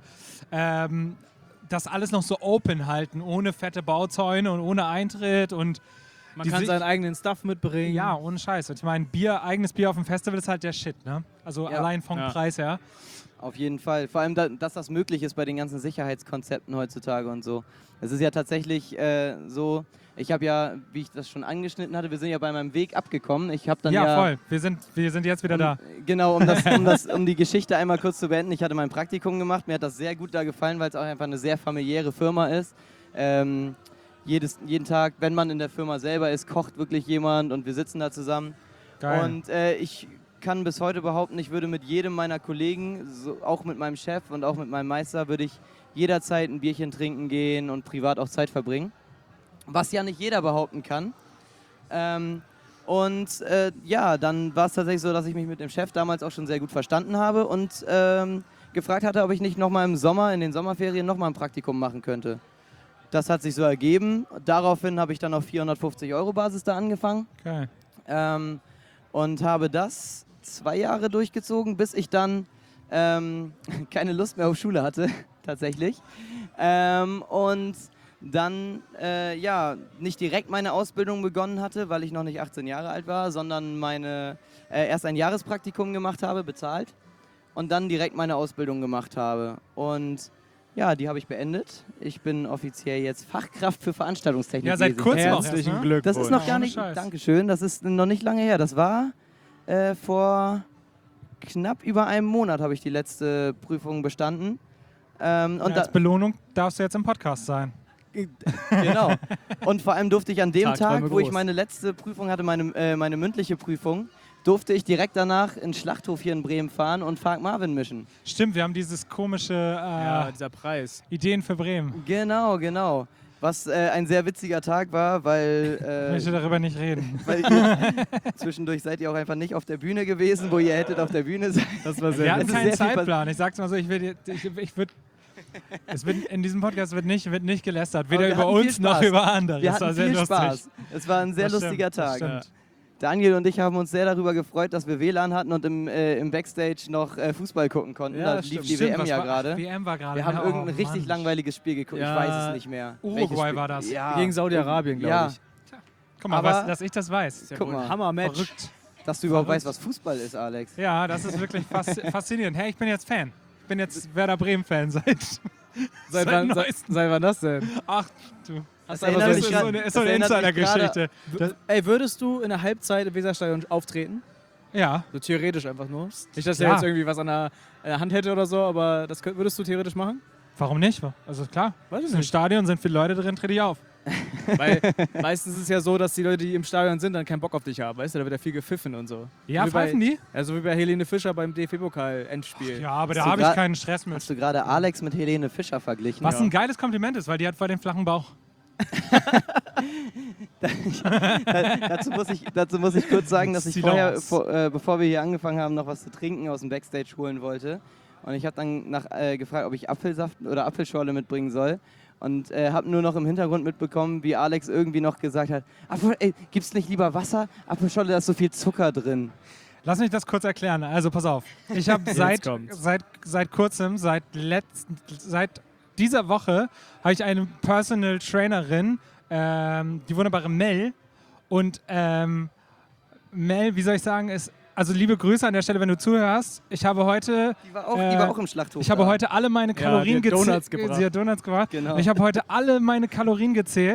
[SPEAKER 1] ähm, das alles noch so open halten, ohne fette Bauzäune und ohne Eintritt und
[SPEAKER 3] Man
[SPEAKER 1] Die
[SPEAKER 3] kann
[SPEAKER 1] sich-
[SPEAKER 3] seinen eigenen Stuff mitbringen.
[SPEAKER 1] ja, ohne Scheiß. Und ich meine, Bier, eigenes Bier auf dem Festival ist halt der Shit, ne? Also
[SPEAKER 2] Ja.
[SPEAKER 1] allein vom
[SPEAKER 3] Ja.
[SPEAKER 1] Preis her.
[SPEAKER 2] Auf jeden Fall. Vor allem, da, dass das möglich ist bei den ganzen Sicherheitskonzepten heutzutage und so. Es ist ja tatsächlich äh, so, ich habe ja, wie ich das schon angeschnitten hatte, wir sind ja bei meinem Weg abgekommen. Ich habe dann
[SPEAKER 1] Ja,
[SPEAKER 2] ja,
[SPEAKER 1] voll. Wir sind, wir sind jetzt wieder
[SPEAKER 2] um,
[SPEAKER 1] da.
[SPEAKER 2] Genau, um, das, um, das, um die Geschichte einmal kurz zu beenden. Ich hatte mein Praktikum gemacht. Mir hat das sehr gut da gefallen, weil es auch einfach eine sehr familiäre Firma ist. Ähm, jedes, jeden Tag, wenn man in der Firma selber ist, kocht wirklich jemand und wir sitzen da zusammen.
[SPEAKER 1] Geil.
[SPEAKER 2] Und äh, ich kann bis heute behaupten, ich würde mit jedem meiner Kollegen, so, auch mit meinem Chef und auch mit meinem Meister, würde ich jederzeit ein Bierchen trinken gehen und privat auch Zeit verbringen. Was ja nicht jeder behaupten kann. Ähm, und äh, ja, dann war es tatsächlich so, dass ich mich mit dem Chef damals auch schon sehr gut verstanden habe und ähm, gefragt hatte, ob ich nicht nochmal im Sommer, in den Sommerferien, nochmal ein Praktikum machen könnte. Das hat sich so ergeben. Daraufhin habe ich dann auf vierhundertfünfzig Euro Basis da angefangen.
[SPEAKER 1] Geil.
[SPEAKER 2] Ähm, und habe das zwei Jahre durchgezogen, bis ich dann ähm, keine Lust mehr auf Schule hatte, tatsächlich. Ähm, und dann äh, ja, nicht direkt meine Ausbildung begonnen hatte, weil ich noch nicht achtzehn Jahre alt war, sondern meine, äh, erst ein Jahrespraktikum gemacht habe, bezahlt, und dann direkt meine Ausbildung gemacht habe. Und ja, die habe ich beendet. Ich bin offiziell jetzt Fachkraft für Veranstaltungstechnik.
[SPEAKER 1] Ja, seit
[SPEAKER 2] lese ich.
[SPEAKER 1] kurzem auch
[SPEAKER 3] Herzlichen
[SPEAKER 1] erst, ne?
[SPEAKER 3] Glückwunsch.
[SPEAKER 2] Das ist noch gar
[SPEAKER 1] Ohne
[SPEAKER 2] nicht,
[SPEAKER 1] Scheiß.
[SPEAKER 2] Dankeschön, das ist noch nicht lange her. Das war äh, vor knapp über einem Monat habe ich die letzte Prüfung bestanden. Ähm, und
[SPEAKER 1] Und als
[SPEAKER 2] da,
[SPEAKER 1] Belohnung darfst du jetzt im Podcast sein.
[SPEAKER 2] genau. Und vor allem durfte ich an dem
[SPEAKER 3] Tagträume
[SPEAKER 2] Tag, wo ich
[SPEAKER 3] groß.
[SPEAKER 2] meine letzte Prüfung hatte, meine, äh, meine mündliche Prüfung, durfte ich direkt danach in den Schlachthof hier in Bremen fahren und Frank Marvin mischen.
[SPEAKER 1] Stimmt, wir haben dieses komische äh,
[SPEAKER 3] Ja, dieser Preis.
[SPEAKER 1] Ideen für Bremen.
[SPEAKER 2] Genau, genau. Was äh, ein sehr witziger Tag war, weil,
[SPEAKER 1] Ich
[SPEAKER 2] äh,
[SPEAKER 1] möchte darüber nicht reden.
[SPEAKER 2] weil ihr, zwischendurch seid ihr auch einfach nicht auf der Bühne gewesen, wo ihr hättet auf der Bühne sein.
[SPEAKER 3] Das war
[SPEAKER 1] Wir
[SPEAKER 3] sehr
[SPEAKER 1] hatten
[SPEAKER 2] ist
[SPEAKER 1] keinen
[SPEAKER 2] sehr viel
[SPEAKER 1] Zeitplan. Ich sag's mal so, ich würde, ich, ich würd, es wird in diesem Podcast wird nicht, wird nicht gelästert, weder
[SPEAKER 2] Aber wir
[SPEAKER 1] über
[SPEAKER 2] hatten viel
[SPEAKER 1] uns noch
[SPEAKER 2] Spaß.
[SPEAKER 1] über andere.
[SPEAKER 2] Wir
[SPEAKER 1] Das war
[SPEAKER 2] hatten
[SPEAKER 1] sehr
[SPEAKER 2] viel
[SPEAKER 1] lustig.
[SPEAKER 2] Spaß. Es war ein sehr
[SPEAKER 1] Das stimmt,
[SPEAKER 2] lustiger
[SPEAKER 1] das
[SPEAKER 2] Tag.
[SPEAKER 1] stimmt.
[SPEAKER 2] Daniel und ich haben uns sehr darüber gefreut, dass wir W L A N hatten und im, äh, im Backstage noch äh, Fußball gucken konnten.
[SPEAKER 3] Ja,
[SPEAKER 2] da lief
[SPEAKER 3] stimmt.
[SPEAKER 2] die
[SPEAKER 1] Stimmt,
[SPEAKER 2] W M
[SPEAKER 1] was
[SPEAKER 2] ja
[SPEAKER 1] war-
[SPEAKER 2] gerade.
[SPEAKER 1] W M war gerade.
[SPEAKER 2] Wir haben
[SPEAKER 1] ja,
[SPEAKER 2] irgendein
[SPEAKER 1] oh,
[SPEAKER 2] richtig
[SPEAKER 1] Mann.
[SPEAKER 2] langweiliges Spiel geguckt.
[SPEAKER 3] Ja,
[SPEAKER 2] ich weiß es nicht mehr.
[SPEAKER 1] Uruguay
[SPEAKER 2] Welches Spiel?
[SPEAKER 1] war das.
[SPEAKER 2] Ja,
[SPEAKER 3] Gegen Saudi-Arabien, glaube
[SPEAKER 2] ja,
[SPEAKER 3] ich.
[SPEAKER 1] Guck mal,
[SPEAKER 2] Aber-
[SPEAKER 1] was, dass ich das weiß.
[SPEAKER 3] Ist ja
[SPEAKER 2] Guck
[SPEAKER 3] wohl ein
[SPEAKER 2] mal.
[SPEAKER 3] Hammer-Match.
[SPEAKER 1] Verrückt.
[SPEAKER 2] dass du überhaupt
[SPEAKER 1] Verrückt.
[SPEAKER 2] weißt, was Fußball ist, Alex.
[SPEAKER 1] Ja, das ist wirklich fas faszinierend. Hey, ich bin jetzt Fan. Ich bin jetzt Werder Bremen-Fan seit,
[SPEAKER 3] Seit wann, seit,
[SPEAKER 1] neuestem.
[SPEAKER 3] seit wann das denn?
[SPEAKER 1] Ach, du.
[SPEAKER 3] Hast
[SPEAKER 2] Das
[SPEAKER 3] du einfach
[SPEAKER 2] erinnert
[SPEAKER 1] Das
[SPEAKER 3] so
[SPEAKER 1] ist
[SPEAKER 2] mich
[SPEAKER 1] so
[SPEAKER 2] grad-
[SPEAKER 1] eine, ist
[SPEAKER 2] das
[SPEAKER 1] so eine
[SPEAKER 2] erinnert mich
[SPEAKER 1] Insider-Geschichte. Das-
[SPEAKER 3] Ey, würdest du in der Halbzeit im Weserstadion auftreten?
[SPEAKER 1] Ja,
[SPEAKER 3] So theoretisch einfach nur. Nicht, dass er
[SPEAKER 1] Ja.
[SPEAKER 3] jetzt irgendwie was an der, an der Hand hätte oder so, aber das könnt, würdest du theoretisch machen?
[SPEAKER 1] warum nicht? Also klar,
[SPEAKER 3] Weiß ich
[SPEAKER 1] im
[SPEAKER 3] nicht.
[SPEAKER 1] Stadion sind viele Leute drin, trete ich auf.
[SPEAKER 3] Weil meistens ist es ja so, dass die Leute, die im Stadion sind, dann keinen Bock auf dich haben, weißt du? Da wird ja viel gepfiffen und so.
[SPEAKER 1] Ja,
[SPEAKER 3] Wie bei-
[SPEAKER 1] pfeifen die?
[SPEAKER 3] Also wie bei Helene Fischer beim D F B-Pokal-Endspiel.
[SPEAKER 1] Ja, aber
[SPEAKER 2] Hast
[SPEAKER 1] da
[SPEAKER 2] du
[SPEAKER 1] habe ich
[SPEAKER 2] grad-
[SPEAKER 1] keinen Stress mit.
[SPEAKER 2] Hast du gerade Alex mit Helene Fischer verglichen?
[SPEAKER 1] Was
[SPEAKER 3] Ja.
[SPEAKER 1] ein geiles Kompliment ist, weil die hat voll den flachen Bauch.
[SPEAKER 2] dazu, muss ich, dazu muss ich kurz sagen, dass ich
[SPEAKER 1] Silence.
[SPEAKER 2] vorher, vor, äh, bevor wir hier angefangen haben, noch was zu trinken aus dem Backstage holen wollte. Und ich habe dann nach, äh, gefragt, ob ich Apfelsaft oder Apfelschorle mitbringen soll. Und äh, habe nur noch im Hintergrund mitbekommen, wie Alex irgendwie noch gesagt hat, Apfel, ey, gibt's nicht lieber Wasser? Apfelschorle, da ist so viel Zucker drin.
[SPEAKER 1] Lass mich das kurz erklären. Also pass auf. Ich habe seit,
[SPEAKER 3] kommt's.
[SPEAKER 1] seit, seit kurzem, seit, letzten, seit dieser Woche, habe ich eine Personal Trainerin, ähm, die wunderbare Mel. Und ähm, Mel, wie soll ich sagen, ist, also liebe Grüße an der Stelle, wenn du zuhörst. Ich habe heute,
[SPEAKER 2] Die war auch,
[SPEAKER 1] Äh,
[SPEAKER 2] die war auch im Schlachthof.
[SPEAKER 1] ich habe
[SPEAKER 2] da.
[SPEAKER 1] heute alle meine
[SPEAKER 3] Ja,
[SPEAKER 1] Kalorien
[SPEAKER 3] die hat
[SPEAKER 1] gezählt.
[SPEAKER 3] Donuts gebracht.
[SPEAKER 1] Sie hat Donuts gebracht.
[SPEAKER 2] Genau.
[SPEAKER 1] Und ich habe heute alle meine Kalorien gezählt.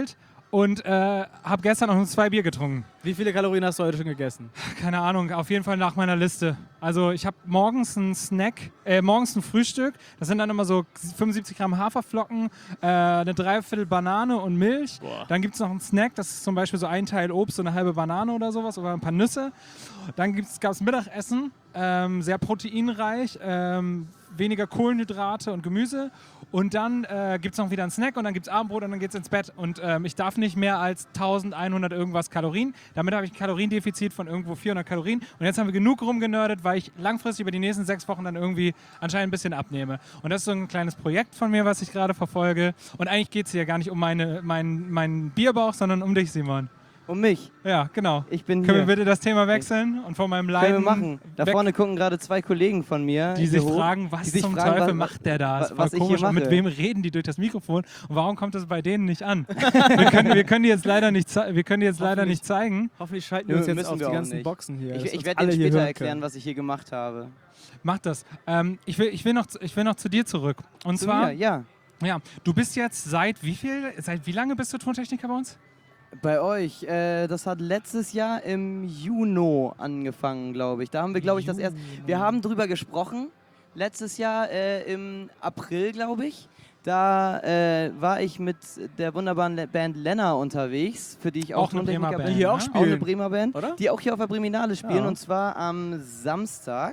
[SPEAKER 1] und äh, habe gestern auch nur zwei Bier getrunken.
[SPEAKER 3] Wie viele Kalorien hast du heute schon gegessen?
[SPEAKER 1] Keine Ahnung, auf jeden Fall nach meiner Liste. Also ich habe morgens einen Snack, äh, morgens ein Frühstück. Das sind dann immer so fünfundsiebzig Gramm Haferflocken, äh, eine Dreiviertel Banane und Milch.
[SPEAKER 3] Boah.
[SPEAKER 1] Dann gibt es noch einen Snack, das ist zum Beispiel so ein Teil Obst und eine halbe Banane oder sowas oder ein paar Nüsse. Dann gab es Mittagessen, ähm, sehr proteinreich, ähm, weniger Kohlenhydrate und Gemüse. Und dann äh, gibt es noch wieder einen Snack und dann gibt es Abendbrot und dann geht es ins Bett. Und ähm, ich darf nicht mehr als eintausendeinhundert irgendwas Kalorien. Damit habe ich ein Kaloriendefizit von irgendwo vierhundert Kalorien. Und jetzt haben wir genug rumgenördet, weil ich langfristig über die nächsten sechs Wochen dann irgendwie anscheinend ein bisschen abnehme. Und das ist so ein kleines Projekt von mir, was ich gerade verfolge. Und eigentlich geht es hier gar nicht um meine, mein, meinen Bierbauch, sondern um dich, Simon.
[SPEAKER 2] Um mich.
[SPEAKER 1] Ja, genau.
[SPEAKER 2] Ich bin
[SPEAKER 1] Können
[SPEAKER 2] hier.
[SPEAKER 1] wir bitte das Thema wechseln und von meinem
[SPEAKER 2] Können
[SPEAKER 1] Leiden
[SPEAKER 2] wir machen. Da
[SPEAKER 1] weg,
[SPEAKER 2] vorne gucken gerade zwei Kollegen von mir.
[SPEAKER 1] die
[SPEAKER 2] hier
[SPEAKER 1] sich
[SPEAKER 2] hoch,
[SPEAKER 1] fragen, was
[SPEAKER 2] die sich
[SPEAKER 1] zum
[SPEAKER 2] fragen,
[SPEAKER 1] Teufel
[SPEAKER 2] was-
[SPEAKER 1] macht der da? Ist
[SPEAKER 2] was
[SPEAKER 1] voll
[SPEAKER 2] ich hier
[SPEAKER 1] komisch. Und mit
[SPEAKER 2] mache.
[SPEAKER 1] wem reden die durch das Mikrofon? Und warum kommt das bei denen nicht an? wir, können, wir können die jetzt leider nicht, zei- wir können die jetzt leider nicht zeigen.
[SPEAKER 3] Hoffentlich schalten
[SPEAKER 2] Nö,
[SPEAKER 3] wir uns jetzt
[SPEAKER 2] müssen
[SPEAKER 3] auf
[SPEAKER 2] wir
[SPEAKER 3] die
[SPEAKER 2] auch
[SPEAKER 3] ganzen
[SPEAKER 2] nicht.
[SPEAKER 3] Boxen hier.
[SPEAKER 2] Ich,
[SPEAKER 3] dass
[SPEAKER 2] ich
[SPEAKER 3] uns
[SPEAKER 2] werde
[SPEAKER 3] alle
[SPEAKER 2] dir
[SPEAKER 3] hier
[SPEAKER 2] später
[SPEAKER 3] hören
[SPEAKER 2] erklären,
[SPEAKER 3] können.
[SPEAKER 2] was ich hier gemacht habe.
[SPEAKER 1] Mach das. Ähm, ich, will, ich, will noch, ich will noch zu dir zurück. Und
[SPEAKER 2] Zu
[SPEAKER 1] zwar,
[SPEAKER 2] mir, ja.
[SPEAKER 1] ja, du bist jetzt seit wie viel, seit wie lange bist du Tontechniker bei uns?
[SPEAKER 2] Bei euch, äh, das hat letztes Jahr im Juni angefangen, glaube ich. Da haben wir, glaube ich, das erst. Wir haben drüber gesprochen. Letztes Jahr äh, im April, glaube ich. Da äh, war ich mit der wunderbaren Le- Band Lenna unterwegs, für die ich auch,
[SPEAKER 1] Auch eine
[SPEAKER 2] Tontechniker
[SPEAKER 1] Bremer
[SPEAKER 2] bin.
[SPEAKER 1] Band,
[SPEAKER 3] Die hier auch
[SPEAKER 1] ne?
[SPEAKER 3] spielen.
[SPEAKER 2] Auch eine Bremer Band,
[SPEAKER 3] Oder?
[SPEAKER 2] die auch hier auf der Breminale spielen,
[SPEAKER 3] Ja.
[SPEAKER 2] und zwar am Samstag.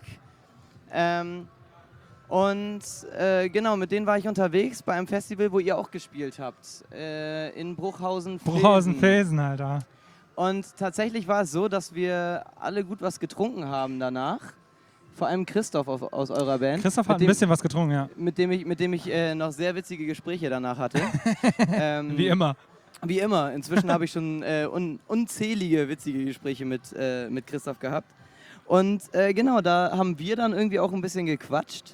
[SPEAKER 2] Ähm, und äh, genau, mit denen war ich unterwegs bei einem Festival, wo ihr auch gespielt habt, äh, in Bruchhausen.
[SPEAKER 1] Bruchhausen-Felsen, Alter.
[SPEAKER 2] Und tatsächlich war es so, dass wir alle gut was getrunken haben danach. Vor allem Christoph auf, aus eurer Band.
[SPEAKER 1] Christoph
[SPEAKER 2] mit
[SPEAKER 1] hat ein
[SPEAKER 2] dem,
[SPEAKER 1] bisschen was getrunken, ja.
[SPEAKER 2] Mit dem ich, mit dem ich äh, noch sehr witzige Gespräche danach hatte. ähm,
[SPEAKER 1] Wie immer.
[SPEAKER 2] Wie immer. Inzwischen habe ich schon äh, un unzählige witzige Gespräche mit, äh, mit Christoph gehabt. Und äh, genau, da haben wir dann irgendwie auch ein bisschen gequatscht.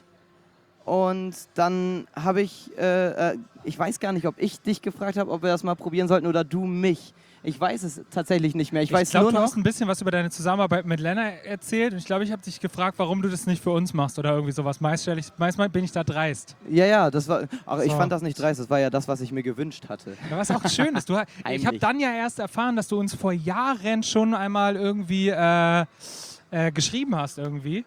[SPEAKER 2] Und dann habe ich, äh, äh, ich weiß gar nicht, ob ich dich gefragt habe, ob wir das mal probieren sollten oder du mich. Ich weiß es tatsächlich nicht mehr. Ich, weiß
[SPEAKER 1] glaube,
[SPEAKER 2] nur
[SPEAKER 1] du
[SPEAKER 2] noch.
[SPEAKER 1] hast ein bisschen was über deine Zusammenarbeit mit Lena erzählt und ich glaube, ich habe dich gefragt, warum du das nicht für uns machst oder irgendwie sowas. Meist, stell ich, meist bin ich da dreist.
[SPEAKER 2] Ja, ja, das war. Aber ich
[SPEAKER 1] So.
[SPEAKER 2] fand das nicht dreist. Das war ja das, was ich mir gewünscht hatte.
[SPEAKER 1] Ja, was auch schön ist. Du, ich habe
[SPEAKER 2] Heimlich.
[SPEAKER 1] dann ja erst erfahren, dass du uns vor Jahren schon einmal irgendwie äh, äh, geschrieben hast irgendwie.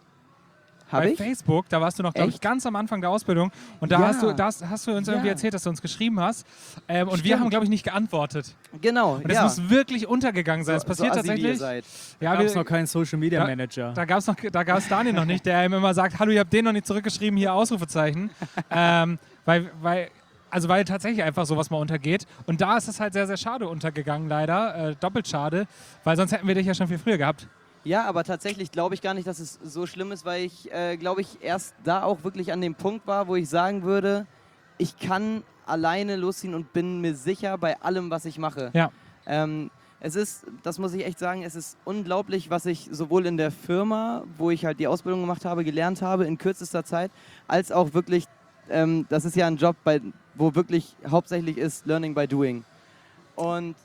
[SPEAKER 2] Hab
[SPEAKER 1] bei
[SPEAKER 2] ich?
[SPEAKER 1] Facebook, da warst du noch, glaube ich,
[SPEAKER 2] Echt?
[SPEAKER 1] ganz am Anfang der Ausbildung und da
[SPEAKER 2] Ja.
[SPEAKER 1] hast du, das hast du uns irgendwie
[SPEAKER 2] Ja.
[SPEAKER 1] erzählt, dass du uns geschrieben hast ähm, und wir
[SPEAKER 2] Stimmt.
[SPEAKER 1] haben, glaube ich, nicht geantwortet.
[SPEAKER 2] Genau.
[SPEAKER 1] Und das
[SPEAKER 2] ja.
[SPEAKER 1] muss wirklich untergegangen sein. Das
[SPEAKER 2] so,
[SPEAKER 1] passiert
[SPEAKER 2] so assi, wie ihr
[SPEAKER 1] tatsächlich.
[SPEAKER 2] seid.
[SPEAKER 1] Ja,
[SPEAKER 3] Da gab es
[SPEAKER 1] wir-
[SPEAKER 3] noch keinen Social Media
[SPEAKER 1] Da-
[SPEAKER 3] Manager.
[SPEAKER 1] Da gab es noch, da gab's Daniel noch nicht, der ihm immer sagt, hallo, ihr habt den noch nicht zurückgeschrieben, hier Ausrufezeichen. ähm, weil, weil, also weil tatsächlich einfach sowas mal untergeht. Und da ist es halt sehr, sehr schade untergegangen, leider. Äh, doppelt schade, weil sonst hätten wir dich ja schon viel früher gehabt.
[SPEAKER 2] Ja, aber tatsächlich glaube ich gar nicht, dass es so schlimm ist, weil ich, äh, glaube ich, erst da auch wirklich an dem Punkt war, wo ich sagen würde, ich kann alleine losziehen und bin mir sicher bei allem, was ich mache.
[SPEAKER 1] Ja.
[SPEAKER 2] Ähm, es ist, das muss ich echt sagen, es ist unglaublich, was ich sowohl in der Firma, wo ich halt die Ausbildung gemacht habe, gelernt habe in kürzester Zeit, als auch wirklich, ähm, das ist ja ein Job, bei, wo wirklich hauptsächlich ist Learning by Doing. Und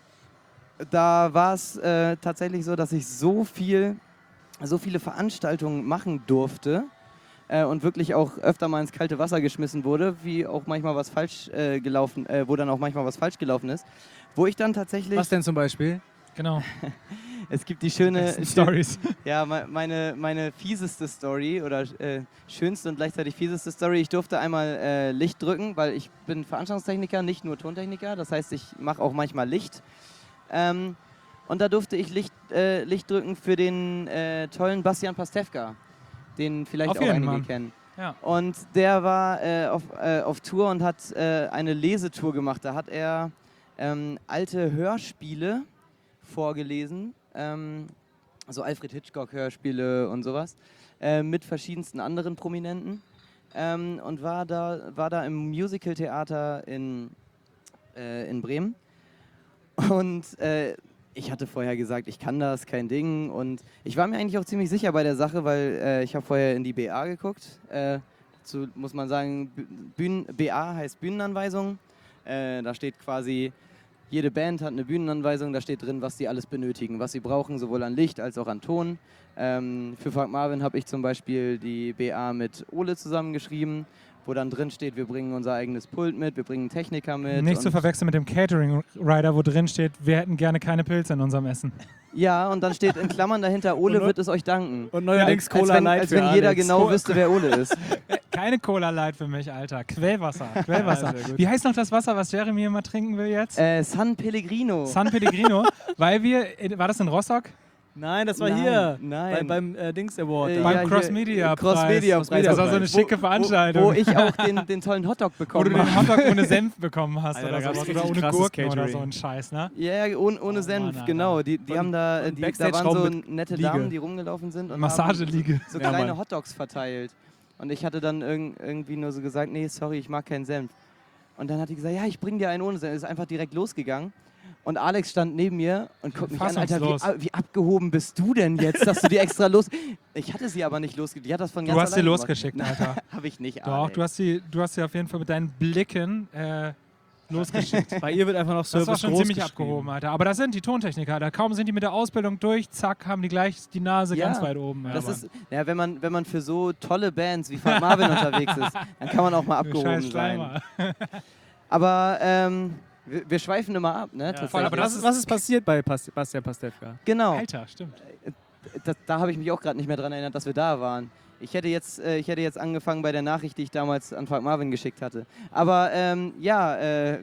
[SPEAKER 2] da war es äh, tatsächlich so, dass ich so viel, so viele Veranstaltungen machen durfte äh, und wirklich auch öfter mal ins kalte Wasser geschmissen wurde, wie auch manchmal was falsch äh, gelaufen, äh, wo dann auch manchmal was falsch gelaufen ist, wo ich dann tatsächlich,
[SPEAKER 3] Was denn zum Beispiel?
[SPEAKER 1] Genau.
[SPEAKER 2] es gibt die schöne,
[SPEAKER 1] Besten Stories.
[SPEAKER 2] ja, me- meine, meine fieseste Story oder äh, schönste und gleichzeitig fieseste Story. Ich durfte einmal äh, Licht drücken, weil ich bin Veranstaltungstechniker, nicht nur Tontechniker. Das heißt, ich mache auch manchmal Licht. Ähm, und da durfte ich Licht, äh, Licht drücken für den äh, tollen Bastian Pastewka, den vielleicht
[SPEAKER 1] Auf
[SPEAKER 2] auch
[SPEAKER 1] jeden
[SPEAKER 2] einige
[SPEAKER 1] Fall.
[SPEAKER 2] kennen.
[SPEAKER 1] Ja.
[SPEAKER 2] Und der war äh, auf, äh, auf Tour und hat äh, eine Lesetour gemacht. Da hat er ähm, alte Hörspiele vorgelesen, ähm, so Alfred Hitchcock-Hörspiele und sowas, äh, mit verschiedensten anderen Prominenten. Ähm, und war da, war da im Musical-Theater in, äh, in Bremen. Und äh, ich hatte vorher gesagt, ich kann das, kein Ding. Und ich war mir eigentlich auch ziemlich sicher bei der Sache, weil äh, ich habe vorher in die B A geguckt. Äh, zu, muss man sagen, Bühnen, B A heißt Bühnenanweisung. Äh, da steht quasi, jede Band hat eine Bühnenanweisung, da steht drin, was sie alles benötigen, was sie brauchen, sowohl an Licht als auch an Ton. Ähm, für Frank Marvin habe ich zum Beispiel die B A mit Ole zusammengeschrieben wo dann drin steht, wir bringen unser eigenes Pult mit, wir bringen einen Techniker mit.
[SPEAKER 1] Nicht zu
[SPEAKER 2] und-
[SPEAKER 1] verwechseln mit dem Catering-Rider, wo drin steht, wir hätten gerne keine Pilze in unserem Essen.
[SPEAKER 2] Ja, und dann steht in Klammern dahinter, Ole
[SPEAKER 3] Und-
[SPEAKER 2] wird es euch danken.
[SPEAKER 3] Und neuerdings
[SPEAKER 2] als, als
[SPEAKER 3] Cola
[SPEAKER 2] wenn,
[SPEAKER 3] Light
[SPEAKER 2] als
[SPEAKER 3] für
[SPEAKER 2] wenn jeder
[SPEAKER 3] Alex.
[SPEAKER 2] genau
[SPEAKER 1] Co-
[SPEAKER 2] wüsste, wer Ole ist.
[SPEAKER 1] Keine Cola Light für mich, Alter. Quellwasser. Quellwasser.
[SPEAKER 3] Ja, sehr gut.
[SPEAKER 1] Wie heißt noch das Wasser, was Jeremy immer trinken will jetzt?
[SPEAKER 2] Äh, San Pellegrino.
[SPEAKER 1] San Pellegrino. Weil wir, war das in Rostock?
[SPEAKER 3] Nein, das war
[SPEAKER 2] Nein,
[SPEAKER 3] hier.
[SPEAKER 2] nein.
[SPEAKER 3] Bei, beim äh, Dings Award.
[SPEAKER 2] Äh,
[SPEAKER 3] da.
[SPEAKER 1] Beim
[SPEAKER 2] hier,
[SPEAKER 1] Cross-Media-Preis.
[SPEAKER 2] Cross-Media-Preis.
[SPEAKER 1] Das war so eine schicke Veranstaltung.
[SPEAKER 2] Wo, wo ich auch den, den tollen Hotdog
[SPEAKER 1] Wo du
[SPEAKER 2] bekommen
[SPEAKER 1] den
[SPEAKER 2] habe.
[SPEAKER 1] Hotdog ohne Senf bekommen hast
[SPEAKER 3] Alter,
[SPEAKER 1] oder
[SPEAKER 3] da gab's
[SPEAKER 1] sowas.
[SPEAKER 3] richtig
[SPEAKER 1] Oder ohne
[SPEAKER 3] krasses
[SPEAKER 1] Gurken oder
[SPEAKER 3] Catering.
[SPEAKER 1] so ein Scheiß, ne?
[SPEAKER 2] Ja, ja, ohne, ohne
[SPEAKER 1] Oh
[SPEAKER 2] Senf,
[SPEAKER 1] Mann, Alter.
[SPEAKER 2] genau. Die, die
[SPEAKER 3] Und-
[SPEAKER 2] haben da,
[SPEAKER 3] und
[SPEAKER 2] die, da waren
[SPEAKER 3] Backstage-Raum
[SPEAKER 2] so
[SPEAKER 3] mit
[SPEAKER 2] nette
[SPEAKER 3] Liege.
[SPEAKER 2] Damen, die rumgelaufen sind und
[SPEAKER 1] Massageliege.
[SPEAKER 2] haben so
[SPEAKER 3] Ja,
[SPEAKER 2] kleine
[SPEAKER 3] Mann.
[SPEAKER 2] Hotdogs verteilt. Und ich hatte dann irg irgendwie nur so gesagt, nee, sorry, ich mag keinen Senf. Und dann hat die gesagt, ja, ich bring dir einen ohne Senf. Ist einfach direkt losgegangen. Und Alex stand neben mir und guckt mich an, Alter, wie,
[SPEAKER 1] Fassungslos.
[SPEAKER 2] wie abgehoben bist du denn jetzt, dass du die extra los... Ich hatte sie aber nicht losgeschickt. Die hat das von
[SPEAKER 1] Du
[SPEAKER 2] ganz
[SPEAKER 1] hast sie
[SPEAKER 2] alleine
[SPEAKER 1] losgeschickt,
[SPEAKER 2] gemacht.
[SPEAKER 1] Alter.
[SPEAKER 2] Habe ich nicht,
[SPEAKER 1] Doch,
[SPEAKER 2] Alex.
[SPEAKER 1] du hast, sie, du hast sie auf jeden Fall mit deinen Blicken äh, losgeschickt.
[SPEAKER 3] Bei ihr wird einfach noch Service
[SPEAKER 1] Das war schon
[SPEAKER 3] groß
[SPEAKER 1] ziemlich
[SPEAKER 3] geschrieben.
[SPEAKER 1] abgehoben, Alter. Aber das sind die Tontechniker. Da kaum sind die mit der Ausbildung durch, zack, haben die gleich die Nase
[SPEAKER 2] Ja,
[SPEAKER 1] ganz weit oben.
[SPEAKER 2] Das
[SPEAKER 1] aber-
[SPEAKER 2] ist, ja, wenn man, wenn man für so tolle Bands wie Frank Marvin unterwegs ist, dann kann man auch mal
[SPEAKER 1] Du
[SPEAKER 2] abgehoben
[SPEAKER 1] scheiß
[SPEAKER 2] sein.
[SPEAKER 1] Schleimer.
[SPEAKER 2] Aber ähm, wir, wir schweifen immer ab, ne?
[SPEAKER 3] Ja,
[SPEAKER 2] tatsächlich.
[SPEAKER 1] voll, aber
[SPEAKER 3] was,
[SPEAKER 1] das
[SPEAKER 3] ist,
[SPEAKER 1] ist-
[SPEAKER 3] was ist passiert bei Pas Bastian Pastewka?
[SPEAKER 2] genau.
[SPEAKER 1] Alter, stimmt.
[SPEAKER 2] Da, da habe ich mich auch gerade nicht mehr dran erinnert, dass wir da waren. Ich hätte jetzt, äh, ich hätte jetzt angefangen bei der Nachricht, die ich damals an Frank Marvin geschickt hatte. Aber ähm, ja, äh,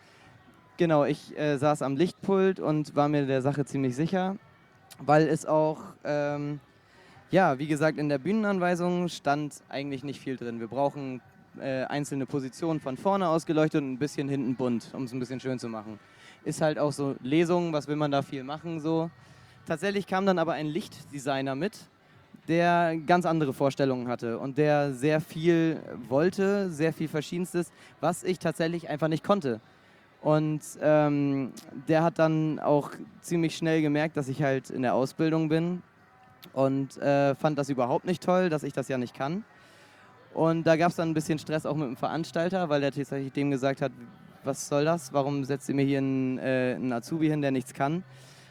[SPEAKER 2] genau, ich äh, saß am Lichtpult und war mir der Sache ziemlich sicher, weil es auch, ähm, ja, wie gesagt, in der Bühnenanweisung stand eigentlich nicht viel drin. Wir brauchen äh, einzelne Positionen von vorne ausgeleuchtet und ein bisschen hinten bunt, um es ein bisschen schön zu machen. Ist halt auch so Lesungen, was will man da viel machen so. Tatsächlich kam dann aber ein Lichtdesigner mit, der ganz andere Vorstellungen hatte und der sehr viel wollte, sehr viel Verschiedenstes, was ich tatsächlich einfach nicht konnte. Und ähm, der hat dann auch ziemlich schnell gemerkt, dass ich halt in der Ausbildung bin und äh, fand das überhaupt nicht toll, dass ich das ja nicht kann. Und da gab es dann ein bisschen Stress auch mit dem Veranstalter, weil der tatsächlich dem gesagt hat, was soll das, warum setzt ihr mir hier einen, äh, einen Azubi hin, der nichts kann.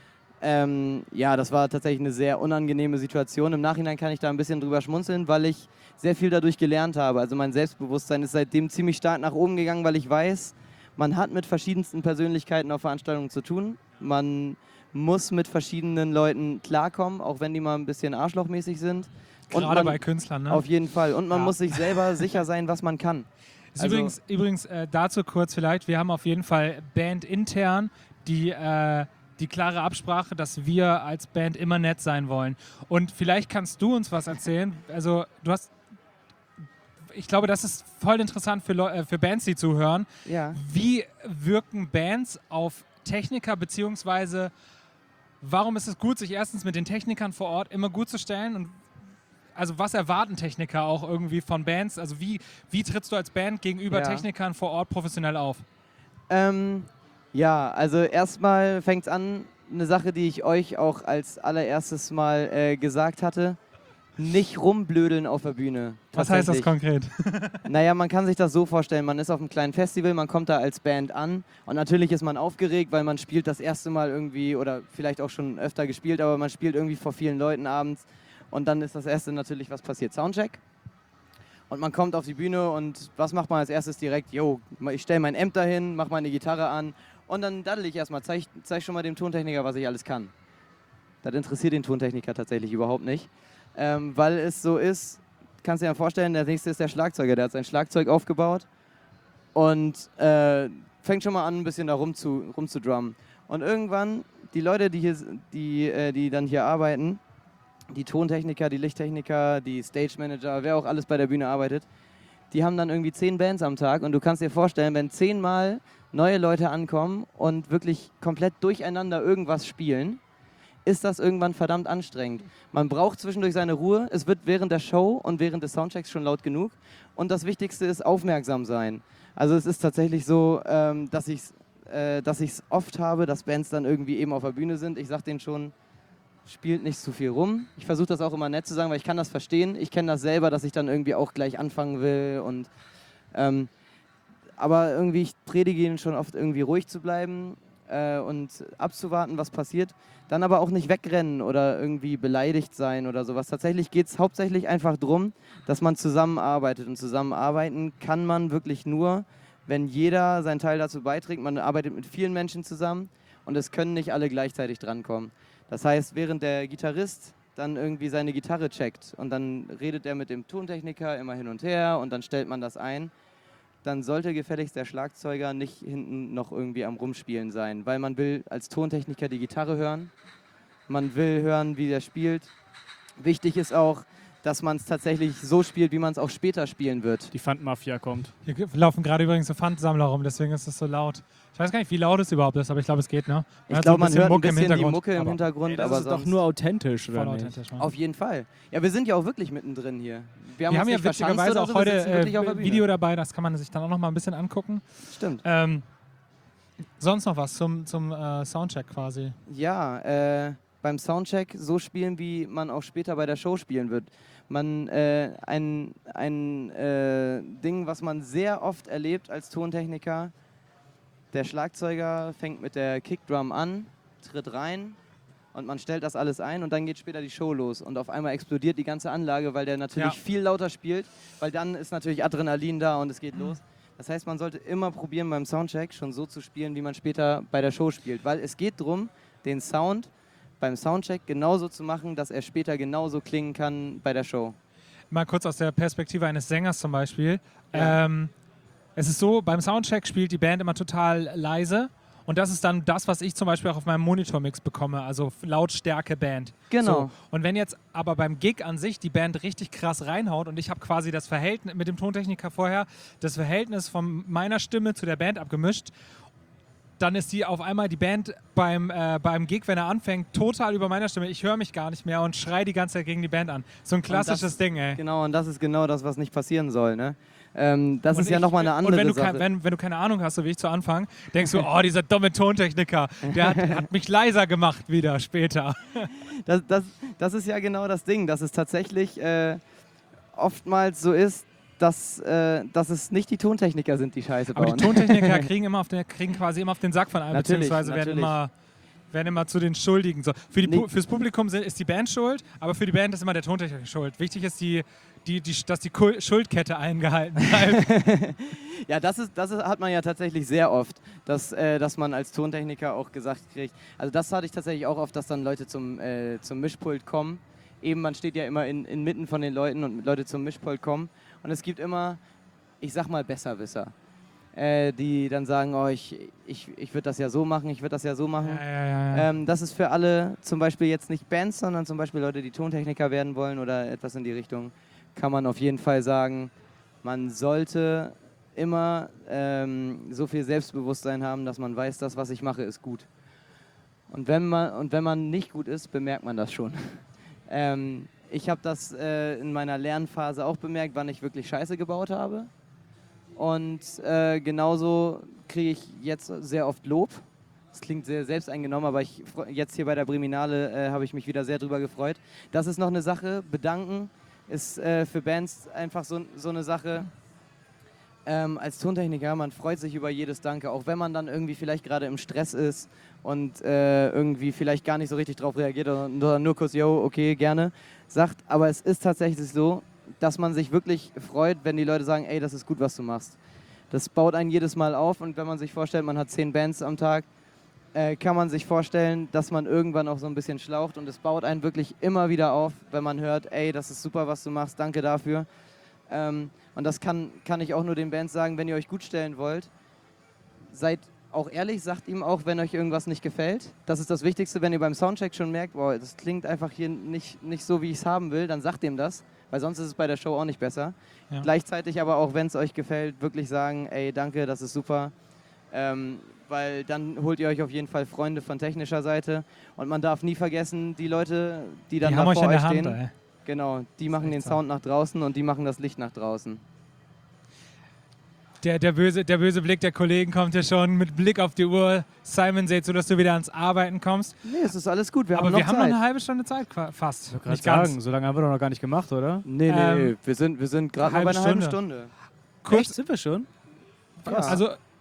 [SPEAKER 2] Ähm, ja, das war tatsächlich eine sehr unangenehme Situation. Im Nachhinein kann ich da ein bisschen drüber schmunzeln, weil ich sehr viel dadurch gelernt habe. Also mein Selbstbewusstsein ist seitdem ziemlich stark nach oben gegangen, weil ich weiß, man hat mit verschiedensten Persönlichkeiten auf Veranstaltungen zu tun. Man muss mit verschiedenen Leuten klarkommen, auch wenn die mal ein bisschen arschlochmäßig sind. Und
[SPEAKER 1] Gerade
[SPEAKER 2] man,
[SPEAKER 1] bei Künstlern, ne?
[SPEAKER 2] auf jeden Fall. Und man
[SPEAKER 1] Ja.
[SPEAKER 2] muss sich selber sicher sein, was man kann.
[SPEAKER 1] Ist
[SPEAKER 2] Also-
[SPEAKER 1] übrigens übrigens äh, dazu kurz vielleicht, wir haben auf jeden Fall bandintern die, äh, die klare Absprache, dass wir als Band immer nett sein wollen. Und vielleicht kannst du uns was erzählen. Also du hast, ich glaube, das ist voll interessant für, Leu äh, für Bands, die zuhören.
[SPEAKER 2] Ja.
[SPEAKER 1] Wie wirken Bands auf Techniker, beziehungsweise warum ist es gut, sich erstens mit den Technikern vor Ort immer gut zu stellen und also was erwarten Techniker auch irgendwie von Bands? Also wie, wie trittst du als Band gegenüber
[SPEAKER 2] Ja.
[SPEAKER 1] Technikern vor Ort professionell auf?
[SPEAKER 2] Ähm, ja, also erstmal fängt es an, eine Sache, die ich euch auch als allererstes mal äh, gesagt hatte. Nicht rumblödeln auf der Bühne.
[SPEAKER 1] Was heißt das
[SPEAKER 2] Tatsächlich.
[SPEAKER 1] konkret?
[SPEAKER 2] Naja, man kann sich das so vorstellen, man ist auf einem kleinen Festival, man kommt da als Band an und natürlich ist man aufgeregt, weil man spielt das erste Mal irgendwie oder vielleicht auch schon öfter gespielt, aber man spielt irgendwie vor vielen Leuten abends und dann ist das erste natürlich, was passiert, Soundcheck. Und man kommt auf die Bühne und was macht man als erstes direkt? Jo, ich stelle mein Amp dahin, mache meine Gitarre an und dann daddel ich erstmal, zeig, zeig schon mal dem Tontechniker, was ich alles kann. Das interessiert den Tontechniker tatsächlich überhaupt nicht. Ähm, weil es so ist, kannst du dir ja vorstellen, der nächste ist der Schlagzeuger, der hat sein Schlagzeug aufgebaut und äh, fängt schon mal an, ein bisschen da rum zu, rum zu drummen. Und irgendwann, die Leute, die, hier, die, äh, die dann hier arbeiten, die Tontechniker, die Lichttechniker, die Stage Manager, wer auch alles bei der Bühne arbeitet, die haben dann irgendwie zehn Bands am Tag und du kannst dir vorstellen, wenn zehnmal neue Leute ankommen und wirklich komplett durcheinander irgendwas spielen, ist das irgendwann verdammt anstrengend. Man braucht zwischendurch seine Ruhe, es wird während der Show und während des Soundchecks schon laut genug und das Wichtigste ist aufmerksam sein. Also es ist tatsächlich so, ähm, dass ich es äh, dass ich's oft habe, dass Bands dann irgendwie eben auf der Bühne sind. Ich sag denen schon, spielt nicht zu viel rum. Ich versuche das auch immer nett zu sagen, weil ich kann das verstehen. Ich kenne das selber, dass ich dann irgendwie auch gleich anfangen will und ähm, aber irgendwie, ich predige ihnen schon oft irgendwie ruhig zu bleiben. äh, und abzuwarten, was passiert. Dann aber auch nicht wegrennen oder irgendwie beleidigt sein oder sowas. Tatsächlich geht es hauptsächlich einfach darum, dass man zusammenarbeitet. Und zusammenarbeiten kann man wirklich nur, wenn jeder seinen Teil dazu beiträgt. Man arbeitet mit vielen Menschen zusammen und es können nicht alle gleichzeitig drankommen. Das heißt, während der Gitarrist dann irgendwie seine Gitarre checkt und dann redet er mit dem Tontechniker immer hin und her und dann stellt man das ein, dann sollte gefälligst der Schlagzeuger nicht hinten noch irgendwie am Rumspielen sein, weil man will als Tontechniker die Gitarre hören, man will hören, wie der spielt. Wichtig ist auch, dass man es tatsächlich so spielt, wie man es auch später spielen wird.
[SPEAKER 3] Die Pfandmafia kommt.
[SPEAKER 1] Hier laufen gerade übrigens so Pfandsammler rum, deswegen ist es so laut. Ich weiß gar nicht, wie laut es überhaupt ist, aber ich glaube, es geht, ne? Man
[SPEAKER 2] Ich
[SPEAKER 1] hat
[SPEAKER 2] glaube,
[SPEAKER 1] so ein
[SPEAKER 2] man hört ein
[SPEAKER 1] Mucke im
[SPEAKER 2] bisschen die
[SPEAKER 1] Hintergrund,
[SPEAKER 2] Mucke im
[SPEAKER 1] aber
[SPEAKER 2] Hintergrund,
[SPEAKER 3] Ey, das
[SPEAKER 2] aber
[SPEAKER 3] ist doch
[SPEAKER 2] sonst
[SPEAKER 3] nur authentisch, oder
[SPEAKER 1] voll
[SPEAKER 3] nicht?
[SPEAKER 1] authentisch. Mann.
[SPEAKER 2] auf jeden Fall. Ja, wir sind ja auch wirklich mittendrin hier. Wir haben,
[SPEAKER 1] Wir
[SPEAKER 2] uns
[SPEAKER 1] haben ja
[SPEAKER 2] nicht verschanzt
[SPEAKER 1] witzigerweise
[SPEAKER 2] oder
[SPEAKER 1] auch
[SPEAKER 2] so, wir
[SPEAKER 1] heute
[SPEAKER 2] sitzen wirklich auf der
[SPEAKER 1] äh,
[SPEAKER 2] Bühne.
[SPEAKER 1] Video dabei, das kann man sich dann auch noch mal ein bisschen angucken.
[SPEAKER 2] Stimmt.
[SPEAKER 1] Ähm, sonst noch was zum, zum äh, Soundcheck quasi?
[SPEAKER 2] Ja, äh, beim Soundcheck so spielen, wie man auch später bei der Show spielen wird. Man, äh, ein ein äh, Ding, was man sehr oft erlebt als Tontechniker, der Schlagzeuger fängt mit der Kickdrum an, tritt rein und man stellt das alles ein und dann geht später die Show los und auf einmal explodiert die ganze Anlage, weil der natürlich
[SPEAKER 1] Ja.
[SPEAKER 2] viel lauter spielt, weil dann ist natürlich Adrenalin da und es geht los. Das heißt, man sollte immer probieren beim Soundcheck schon so zu spielen, wie man später bei der Show spielt, weil es geht darum, den Sound beim Soundcheck genauso zu machen, dass er später genauso klingen kann bei der Show.
[SPEAKER 1] Mal kurz aus der Perspektive eines Sängers zum Beispiel.
[SPEAKER 2] Ja.
[SPEAKER 1] Ähm, es ist so, beim Soundcheck spielt die Band immer total leise und das ist dann das, was ich zum Beispiel auch auf meinem Monitormix bekomme, also Lautstärke Band.
[SPEAKER 2] Genau.
[SPEAKER 1] So. Und wenn jetzt aber beim Gig an sich die Band richtig krass reinhaut und ich habe quasi das Verhältnis mit dem Tontechniker vorher, das Verhältnis von meiner Stimme zu der Band abgemischt, dann ist die auf einmal die Band beim, äh, beim Gig, wenn er anfängt, total über meiner Stimme. Ich höre mich gar nicht mehr und schreie die ganze Zeit gegen die Band an. So ein klassisches
[SPEAKER 2] das,
[SPEAKER 1] Ding, ey.
[SPEAKER 2] Genau, und das ist genau das, was nicht passieren soll. Ne? Ähm, das
[SPEAKER 1] Und
[SPEAKER 2] ist ja
[SPEAKER 1] ich-
[SPEAKER 2] nochmal eine andere
[SPEAKER 1] Und wenn du,
[SPEAKER 2] Sache.
[SPEAKER 1] kein, wenn, wenn du keine Ahnung hast, so wie ich zu Anfang, denkst du, oh, dieser dumme Tontechniker, der hat, hat mich leiser gemacht wieder später.
[SPEAKER 2] Das, das, das ist ja genau das Ding, dass es tatsächlich äh, oftmals so ist, dass, äh, dass es nicht die Tontechniker sind, die Scheiße
[SPEAKER 1] Aber
[SPEAKER 2] bauen.
[SPEAKER 1] die Tontechniker kriegen, immer auf den, kriegen quasi immer auf den Sack von einem,
[SPEAKER 2] Natürlich,
[SPEAKER 1] beziehungsweise werden
[SPEAKER 2] natürlich.
[SPEAKER 1] immer, werden immer zu den Schuldigen. So. Für die,
[SPEAKER 2] Nee.
[SPEAKER 1] Pu- fürs Publikum sind, ist die Band schuld, aber für die Band ist immer der Tontechniker schuld. Wichtig ist, die, die, die, dass die Kul- Schuldkette eingehalten bleibt.
[SPEAKER 2] Ja, das, ist, das ist, hat man ja tatsächlich sehr oft, dass, äh, dass man als Tontechniker auch gesagt kriegt. Also das hatte ich tatsächlich auch oft, dass dann Leute zum, äh, zum Mischpult kommen. Eben, man steht ja immer in, inmitten von den Leuten und Leute zum Mischpult kommen. Und es gibt immer, ich sag mal, Besserwisser, äh, die dann sagen, oh, ich, ich, ich würde das ja so machen, ich würde das ja so machen.
[SPEAKER 1] ja, ja, ja, ja.
[SPEAKER 2] Ähm, das ist für alle, zum Beispiel jetzt nicht Bands, sondern zum Beispiel Leute, die Tontechniker werden wollen oder etwas in die Richtung, kann man auf jeden Fall sagen, man sollte immer ähm, so viel Selbstbewusstsein haben, dass man weiß, das, was ich mache, ist gut. Und wenn man, und wenn man nicht gut ist, bemerkt man das schon. ähm, ich habe das äh, in meiner Lernphase auch bemerkt, wann ich wirklich Scheiße gebaut habe. Und äh, genauso kriege ich jetzt sehr oft Lob. Das klingt sehr selbsteingenommen, aber ich, freu- jetzt hier bei der Breminale äh, habe ich mich wieder sehr drüber gefreut. Das ist noch eine Sache. Bedanken ist äh, für Bands einfach so, so eine Sache. Ähm, als Tontechniker, man freut sich über jedes Danke, auch wenn man dann irgendwie vielleicht gerade im Stress ist und äh, irgendwie vielleicht gar nicht so richtig drauf reagiert oder, oder nur kurz, yo, okay, gerne, sagt. Aber es ist tatsächlich so, dass man sich wirklich freut, wenn die Leute sagen, ey, das ist gut, was du machst. Das baut einen jedes Mal auf und wenn man sich vorstellt, man hat zehn Bands am Tag, äh, kann man sich vorstellen, dass man irgendwann auch so ein bisschen schlaucht und es baut einen wirklich immer wieder auf, wenn man hört, ey, das ist super, was du machst, danke dafür. Ähm, und das kann, kann ich auch nur den Bands sagen, wenn ihr euch gut stellen wollt, seid auch ehrlich, sagt ihm auch, wenn euch irgendwas nicht gefällt. Das ist das Wichtigste, wenn ihr beim Soundcheck schon merkt, boah, das klingt einfach hier nicht, nicht so, wie ich es haben will, dann sagt ihm das, weil sonst ist es bei der Show auch nicht besser.
[SPEAKER 1] Ja.
[SPEAKER 2] Gleichzeitig aber auch, wenn es euch gefällt, wirklich sagen, ey, danke, das ist super. Ähm, weil dann holt ihr euch auf jeden Fall Freunde von technischer Seite und man darf nie vergessen, die Leute, die dann
[SPEAKER 1] Die
[SPEAKER 2] da
[SPEAKER 1] haben euch
[SPEAKER 2] vor
[SPEAKER 1] in der
[SPEAKER 2] euch
[SPEAKER 1] Hand,
[SPEAKER 2] stehen,
[SPEAKER 1] ey.
[SPEAKER 2] genau, die machen
[SPEAKER 1] echt
[SPEAKER 2] den
[SPEAKER 1] so.
[SPEAKER 2] Sound nach draußen und die machen das Licht nach draußen.
[SPEAKER 1] Der, der, böse, der böse Blick der Kollegen kommt ja schon mit Blick auf die Uhr. Simon, seht so, dass du wieder ans Arbeiten kommst.
[SPEAKER 2] Nee, es ist alles gut, wir
[SPEAKER 1] Aber
[SPEAKER 2] haben noch
[SPEAKER 1] wir haben
[SPEAKER 2] Zeit.
[SPEAKER 1] noch eine halbe Stunde Zeit qua- fast.
[SPEAKER 3] Ich wollte
[SPEAKER 1] Nicht
[SPEAKER 3] gerade
[SPEAKER 1] ganz.
[SPEAKER 3] sagen, so lange haben wir doch noch gar nicht gemacht, oder?
[SPEAKER 2] Nee, nee,
[SPEAKER 1] Ähm,
[SPEAKER 2] nee. wir sind, wir sind gerade mal
[SPEAKER 1] halbe
[SPEAKER 2] bei einer halben
[SPEAKER 1] Stunde.
[SPEAKER 2] Stunde.
[SPEAKER 1] Kurz,
[SPEAKER 3] Echt? Sind wir schon?
[SPEAKER 2] Ja.
[SPEAKER 1] Also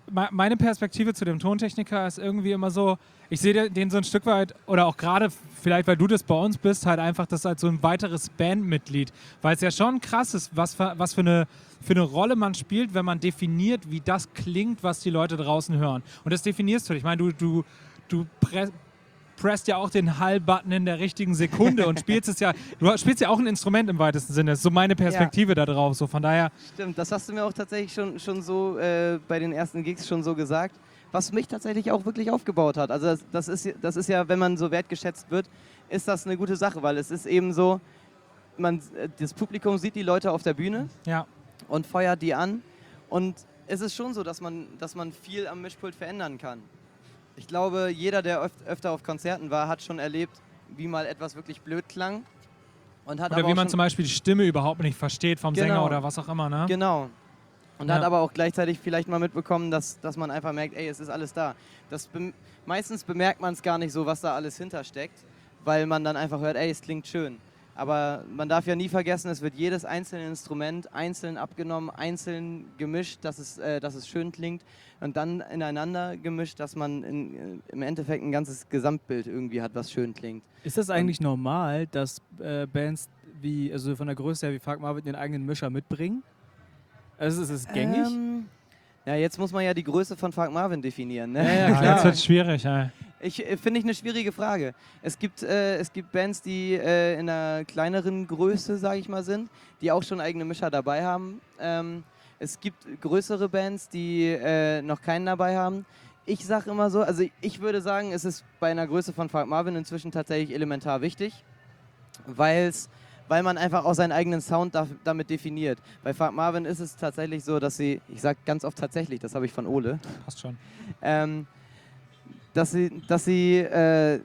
[SPEAKER 1] me- meine Perspektive zu dem Tontechniker ist irgendwie immer so, ich sehe den- den so ein Stück weit, oder auch gerade vielleicht, weil du das bei uns bist, halt einfach das als so ein weiteres Bandmitglied. Weil es ja schon krass ist, was für, was für eine, für eine Rolle man spielt, wenn man definiert, wie das klingt, was die Leute draußen hören. Und das definierst du. Ich meine, du, du, du pre presst ja auch den Hall-Button in der richtigen Sekunde und spielst es ja, du spielst ja auch ein Instrument im weitesten Sinne. Das ist so meine Perspektive da drauf. So von daher.
[SPEAKER 2] Stimmt, das hast du mir auch tatsächlich schon, schon so äh, bei den ersten Gigs schon so gesagt, was mich tatsächlich auch wirklich aufgebaut hat. Also das, das, ist, das ist ja, wenn man so wertgeschätzt wird, ist das eine gute Sache, weil es ist eben so, man, das Publikum sieht die Leute auf der Bühne
[SPEAKER 1] Ja.
[SPEAKER 2] und feuert die an und es ist schon so, dass man, dass man viel am Mischpult verändern kann. Ich glaube, jeder, der öf öfter auf Konzerten war, hat schon erlebt, wie mal etwas wirklich blöd klang. Und hat
[SPEAKER 1] Oder
[SPEAKER 2] aber
[SPEAKER 1] wie
[SPEAKER 2] auch
[SPEAKER 1] man
[SPEAKER 2] schon
[SPEAKER 1] zum Beispiel die Stimme überhaupt nicht versteht vom
[SPEAKER 2] Genau.
[SPEAKER 1] Sänger oder was auch immer, ne?
[SPEAKER 2] Genau. Und
[SPEAKER 1] Ja.
[SPEAKER 2] hat aber auch gleichzeitig vielleicht mal mitbekommen, dass, dass man einfach merkt, ey, es ist alles da. Das bem meistens bemerkt man es gar nicht so, was da alles hintersteckt, weil man dann einfach hört, ey, es klingt schön. Aber man darf ja nie vergessen, es wird jedes einzelne Instrument einzeln abgenommen, einzeln gemischt, dass es, äh, dass es schön klingt und dann ineinander gemischt, dass man in, im Endeffekt ein ganzes Gesamtbild irgendwie hat, was schön klingt.
[SPEAKER 3] Ist das eigentlich normal, dass äh, Bands wie, also von der Größe her wie Fuck Marvin ihren eigenen Mischer mitbringen? Also ist es gängig?
[SPEAKER 2] Ähm, ja, jetzt muss man ja die Größe von Fuck Marvin definieren. Ne?
[SPEAKER 3] Ja, ja,
[SPEAKER 1] Ja,
[SPEAKER 3] klar.
[SPEAKER 1] jetzt wird schwierig, ey.
[SPEAKER 2] Ich äh, finde ich eine schwierige Frage. Es gibt, äh, es gibt Bands, die äh, in einer kleineren Größe, sage ich mal, sind, die auch schon eigene Mischer dabei haben. Ähm, es gibt größere Bands, die äh, noch keinen dabei haben. Ich sage immer so, also ich würde sagen, es ist bei einer Größe von Fuck Marvin inzwischen tatsächlich elementar wichtig, weil's, weil man einfach auch seinen eigenen Sound da, damit definiert. Bei Fuck Marvin ist es tatsächlich so, dass sie, ich sage ganz oft tatsächlich, das habe ich von Ole,
[SPEAKER 1] Passt schon.
[SPEAKER 2] ähm, dass sie, dass sie äh,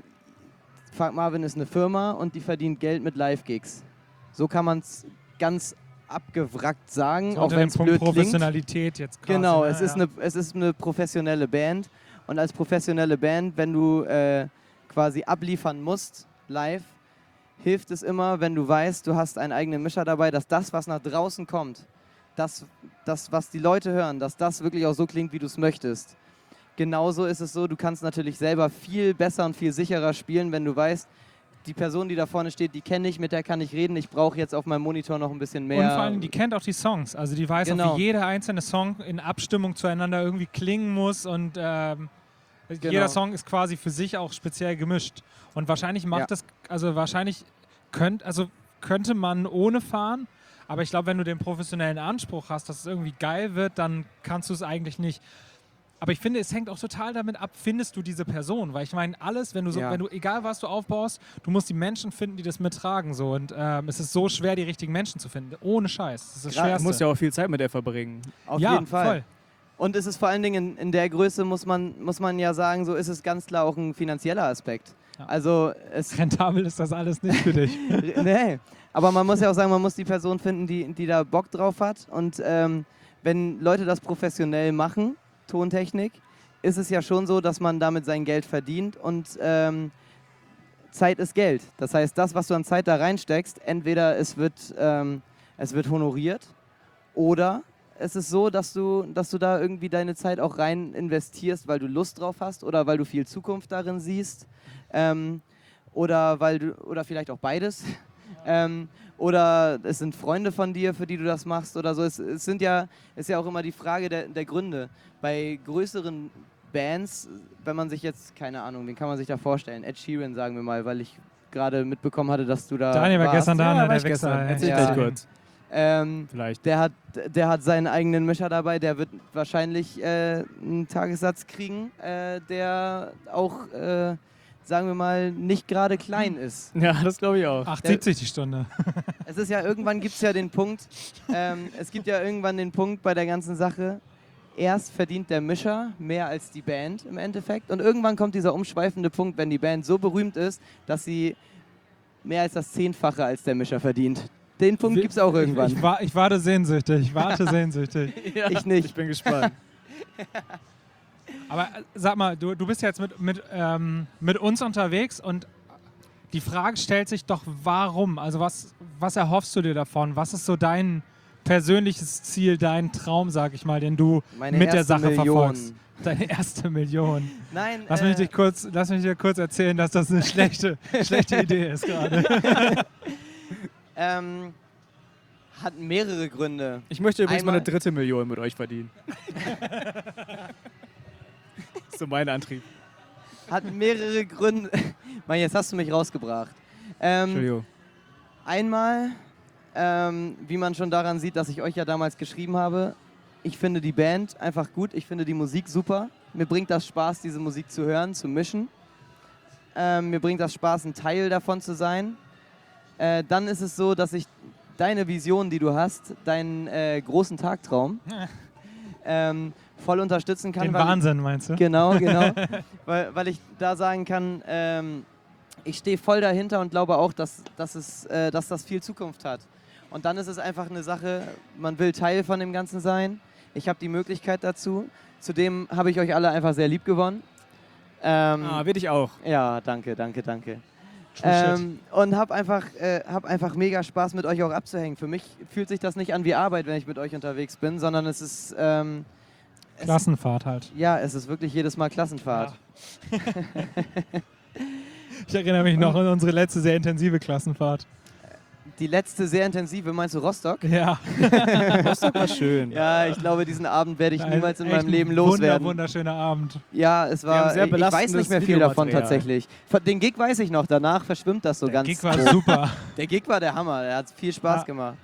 [SPEAKER 2] Fuck Marvin ist eine Firma und die verdient Geld mit Live-Gigs. So kann man es ganz abgewrackt sagen,
[SPEAKER 1] So
[SPEAKER 2] auch
[SPEAKER 1] unter
[SPEAKER 2] wenn
[SPEAKER 1] dem
[SPEAKER 2] es
[SPEAKER 1] Punkt
[SPEAKER 2] blöd klingt.
[SPEAKER 1] Professionalität jetzt quasi.
[SPEAKER 2] Genau,
[SPEAKER 1] ne?
[SPEAKER 2] es, ist
[SPEAKER 1] ja.
[SPEAKER 2] eine, es ist eine professionelle Band und als professionelle Band, wenn du äh, quasi abliefern musst, live, hilft es immer, wenn du weißt, du hast einen eigenen Mischer dabei, dass das, was nach draußen kommt, das, das was die Leute hören, dass das wirklich auch so klingt, wie du es möchtest. Genauso ist es so, du kannst natürlich selber viel besser und viel sicherer spielen, wenn du weißt, die Person, die da vorne steht, die kenne ich, mit der kann ich reden, ich brauche jetzt auf meinem Monitor noch ein bisschen mehr.
[SPEAKER 1] Und vor allem, die kennt auch die Songs. Also die weiß
[SPEAKER 2] Genau.
[SPEAKER 1] auch, wie jeder einzelne Song in Abstimmung zueinander irgendwie klingen muss und ähm,
[SPEAKER 2] Genau.
[SPEAKER 1] jeder Song ist quasi für sich auch speziell gemischt. Und wahrscheinlich macht
[SPEAKER 2] Ja.
[SPEAKER 1] das, also wahrscheinlich könnt, also könnte man ohne fahren, aber ich glaube, wenn du den professionellen Anspruch hast, dass es irgendwie geil wird, dann kannst du es eigentlich nicht. Aber ich finde, es hängt auch total damit ab, findest du diese Person? Weil ich meine, alles, wenn du so,
[SPEAKER 2] Ja.
[SPEAKER 1] wenn du, egal was du aufbaust, du musst die Menschen finden, die das mittragen. So. Und ähm, es ist so schwer, die richtigen Menschen zu finden. Ohne Scheiß. Das ist das
[SPEAKER 2] Gra-
[SPEAKER 3] Du
[SPEAKER 1] Schwerste.
[SPEAKER 3] musst ja auch viel Zeit mit der verbringen.
[SPEAKER 2] Auf
[SPEAKER 1] ja,
[SPEAKER 2] jeden Fall.
[SPEAKER 1] voll.
[SPEAKER 2] Und es ist vor allen Dingen in, in der Größe, muss man, muss man ja sagen, so ist es ganz klar auch ein finanzieller Aspekt.
[SPEAKER 1] Ja.
[SPEAKER 2] Also es
[SPEAKER 1] Rentabel ist das alles nicht für dich.
[SPEAKER 2] nee, aber man muss ja auch sagen, man muss die Person finden, die, die da Bock drauf hat. Und ähm, wenn Leute das professionell machen, Tontechnik, ist es ja schon so, dass man damit sein Geld verdient und ähm, Zeit ist Geld. Das heißt, das, was du an Zeit da reinsteckst, entweder es wird, ähm, es wird honoriert oder es ist so, dass du, dass du da irgendwie deine Zeit auch rein investierst, weil du Lust drauf hast oder weil du viel Zukunft darin siehst ähm, oder, weil du, oder vielleicht auch beides. Ähm, oder es sind Freunde von dir, für die du das machst oder so. Es, es sind ja, ist ja auch immer die Frage der, der Gründe. Bei größeren Bands, wenn man sich jetzt, keine Ahnung, wen kann man sich da vorstellen? Ed Sheeran, sagen wir mal, weil ich gerade mitbekommen hatte, dass du da
[SPEAKER 1] Daniel war
[SPEAKER 2] warst.
[SPEAKER 1] gestern da,
[SPEAKER 3] Ja,
[SPEAKER 1] ne,
[SPEAKER 3] war ich
[SPEAKER 1] der Wichser.
[SPEAKER 3] gestern. Erzähl
[SPEAKER 2] Ja.
[SPEAKER 3] gleich kurz.
[SPEAKER 2] Ähm,
[SPEAKER 3] Vielleicht.
[SPEAKER 2] der, hat, der hat seinen eigenen Mischer dabei, der wird wahrscheinlich äh, einen Tagessatz kriegen, äh, der auch, äh, sagen wir mal, nicht gerade klein ist.
[SPEAKER 3] Ja, das glaube ich auch.
[SPEAKER 1] acht siebzig die Stunde.
[SPEAKER 2] Es ist ja, irgendwann gibt es ja den Punkt, ähm, es gibt ja irgendwann den Punkt bei der ganzen Sache, erst verdient der Mischer mehr als die Band im Endeffekt und irgendwann kommt dieser umschweifende Punkt, wenn die Band so berühmt ist, dass sie mehr als das Zehnfache als der Mischer verdient. Den Punkt gibt es auch irgendwann.
[SPEAKER 1] Ich, ich, wa- ich warte sehnsüchtig, ich warte sehnsüchtig.
[SPEAKER 3] Ja,
[SPEAKER 2] Ich nicht.
[SPEAKER 3] Ich bin gespannt.
[SPEAKER 1] Aber äh, sag mal, du, du bist jetzt mit, mit, ähm, mit uns unterwegs und die Frage stellt sich doch, warum? Also was, was erhoffst du dir davon? Was ist so dein persönliches Ziel, dein Traum, sag ich mal, den du
[SPEAKER 2] Meine
[SPEAKER 1] mit der
[SPEAKER 2] erste
[SPEAKER 1] Sache
[SPEAKER 2] Million.
[SPEAKER 1] verfolgst? Deine erste Million.
[SPEAKER 2] Nein,
[SPEAKER 1] Lass
[SPEAKER 2] äh,
[SPEAKER 1] mich, dich kurz, lass mich dir kurz erzählen, dass das eine schlechte, schlechte Idee ist gerade.
[SPEAKER 2] ähm, hat mehrere Gründe.
[SPEAKER 3] Ich möchte übrigens
[SPEAKER 2] Einmal-
[SPEAKER 3] meine dritte Million mit euch verdienen. So mein Antrieb.
[SPEAKER 2] Hat mehrere Gründe. Mann, jetzt hast du mich rausgebracht. Ähm,
[SPEAKER 3] Entschuldigung.
[SPEAKER 2] einmal, ähm, wie man schon daran sieht, dass ich euch ja damals geschrieben habe, ich finde die Band einfach gut, ich finde die Musik super. Mir bringt das Spaß, diese Musik zu hören, zu mischen. Ähm, mir bringt das Spaß, ein Teil davon zu sein. Äh, dann ist es so, dass ich deine Vision, die du hast, deinen äh, großen Tagtraum, ähm, voll unterstützen kann.
[SPEAKER 1] Den
[SPEAKER 2] weil-
[SPEAKER 1] Wahnsinn, meinst du?
[SPEAKER 2] Genau, genau. weil, weil ich da sagen kann, ähm, ich stehe voll dahinter und glaube auch, dass, dass, es, äh, dass das viel Zukunft hat. Und dann ist es einfach eine Sache, man will Teil von dem Ganzen sein. Ich habe die Möglichkeit dazu. Zudem habe ich euch alle einfach sehr lieb gewonnen. Ähm,
[SPEAKER 3] Ah, will ich auch.
[SPEAKER 2] ja, danke, danke, danke.
[SPEAKER 1] True shit.
[SPEAKER 2] Ähm, und habe einfach, äh, hab einfach mega Spaß, mit euch auch abzuhängen. Für mich fühlt sich das nicht an wie Arbeit, wenn ich mit euch unterwegs bin, sondern es ist... Ähm, es
[SPEAKER 1] Klassenfahrt halt.
[SPEAKER 2] ja, es ist wirklich jedes Mal Klassenfahrt.
[SPEAKER 1] Ich erinnere mich noch an unsere letzte sehr intensive Klassenfahrt.
[SPEAKER 2] Die letzte sehr intensive, meinst du Rostock?
[SPEAKER 1] Ja.
[SPEAKER 3] Rostock war schön.
[SPEAKER 2] Ja, ich glaube, diesen Abend werde ich
[SPEAKER 1] Ein
[SPEAKER 2] niemals in
[SPEAKER 1] echt
[SPEAKER 2] meinem Leben
[SPEAKER 1] wunder,
[SPEAKER 2] loswerden.
[SPEAKER 1] wunderschöner Abend.
[SPEAKER 2] Ja, es
[SPEAKER 3] Wir
[SPEAKER 2] war,
[SPEAKER 3] haben sehr
[SPEAKER 2] ich, ich weiß
[SPEAKER 3] belastendes
[SPEAKER 2] nicht mehr viel davon
[SPEAKER 3] Videomaterial.
[SPEAKER 2] tatsächlich. Von- Den Gig weiß ich noch, danach verschwimmt das so
[SPEAKER 1] Der
[SPEAKER 2] ganz.
[SPEAKER 1] Gig war
[SPEAKER 2] grob.
[SPEAKER 1] super.
[SPEAKER 2] Der Gig war der Hammer, der hat viel Spaß
[SPEAKER 1] Ja.
[SPEAKER 2] gemacht.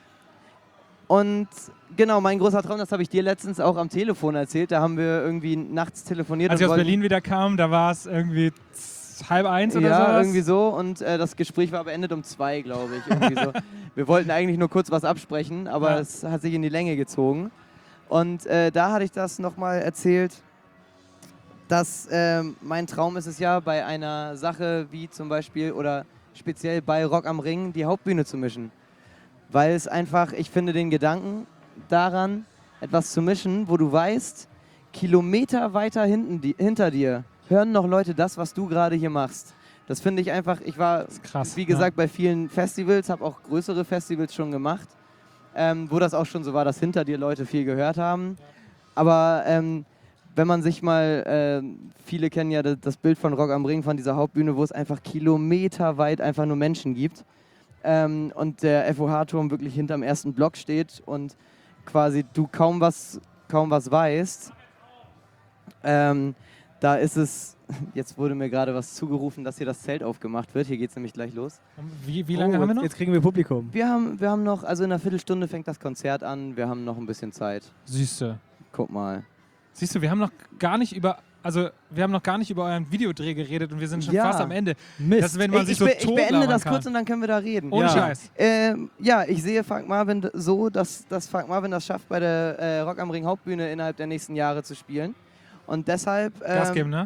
[SPEAKER 2] Und genau, mein großer Traum, das habe ich dir letztens auch am Telefon erzählt, da haben wir irgendwie nachts telefoniert.
[SPEAKER 1] Als
[SPEAKER 2] und
[SPEAKER 1] ich aus
[SPEAKER 2] wollten-
[SPEAKER 1] Berlin wieder kam, da war es irgendwie z- halb eins oder
[SPEAKER 2] ja,
[SPEAKER 1] sowas.
[SPEAKER 2] irgendwie so. Und äh, das Gespräch war beendet um zwei, glaube ich. Irgendwie so. Wir wollten eigentlich nur kurz was absprechen, aber
[SPEAKER 1] Ja.
[SPEAKER 2] es hat sich in die Länge gezogen. Und äh, da hatte ich das nochmal erzählt, dass ähm, mein Traum ist es ja, bei einer Sache wie zum Beispiel oder speziell bei Rock am Ring die Hauptbühne zu mischen. Weil es einfach, ich finde den Gedanken daran, etwas zu mischen, wo du weißt, Kilometer weiter hinten, die, hinter dir hören noch Leute das, was du gerade hier machst. Das finde ich einfach, ich war,
[SPEAKER 1] krass,
[SPEAKER 2] wie gesagt, bei vielen Festivals, habe auch größere Festivals schon gemacht, ähm, wo das auch schon so war, dass hinter dir Leute viel gehört haben. Aber ähm, wenn man sich mal, äh, viele kennen ja das, das Bild von Rock am Ring, von dieser Hauptbühne, wo es einfach kilometerweit einfach nur Menschen gibt. Ähm, und der F O H-Turm wirklich hinterm ersten Block steht und quasi du kaum was, kaum was weißt. Ähm, da ist es, jetzt wurde mir gerade was zugerufen, dass hier das Zelt aufgemacht wird. Hier geht es nämlich gleich los.
[SPEAKER 1] Wie, wie lange
[SPEAKER 3] Oh,
[SPEAKER 1] haben wir noch?
[SPEAKER 3] Jetzt kriegen wir Publikum.
[SPEAKER 2] Wir haben, wir haben noch, also in einer Viertelstunde fängt das Konzert an. Wir haben noch ein bisschen Zeit.
[SPEAKER 1] Süße.
[SPEAKER 2] Guck mal.
[SPEAKER 1] Siehst du, wir haben noch gar nicht über, also wir haben noch gar nicht über euren Videodreh geredet und wir sind schon
[SPEAKER 2] Ja.
[SPEAKER 1] fast am Ende.
[SPEAKER 3] Mist.
[SPEAKER 1] Das ist, wenn man
[SPEAKER 2] Ey,
[SPEAKER 1] sich
[SPEAKER 2] ich,
[SPEAKER 1] so
[SPEAKER 2] be ich beende
[SPEAKER 1] totlabern
[SPEAKER 2] das
[SPEAKER 1] kann.
[SPEAKER 2] kurz und dann können wir da reden.
[SPEAKER 1] Ohne
[SPEAKER 3] Ja.
[SPEAKER 1] Scheiß.
[SPEAKER 2] Ähm, ja, ich sehe Frank Marvin d- so, dass, dass Frank Marvin das schafft, bei der äh, Rock am Ring Hauptbühne innerhalb der nächsten Jahre zu spielen. Und deshalb...
[SPEAKER 1] Gas
[SPEAKER 2] ähm,
[SPEAKER 1] geben, ne?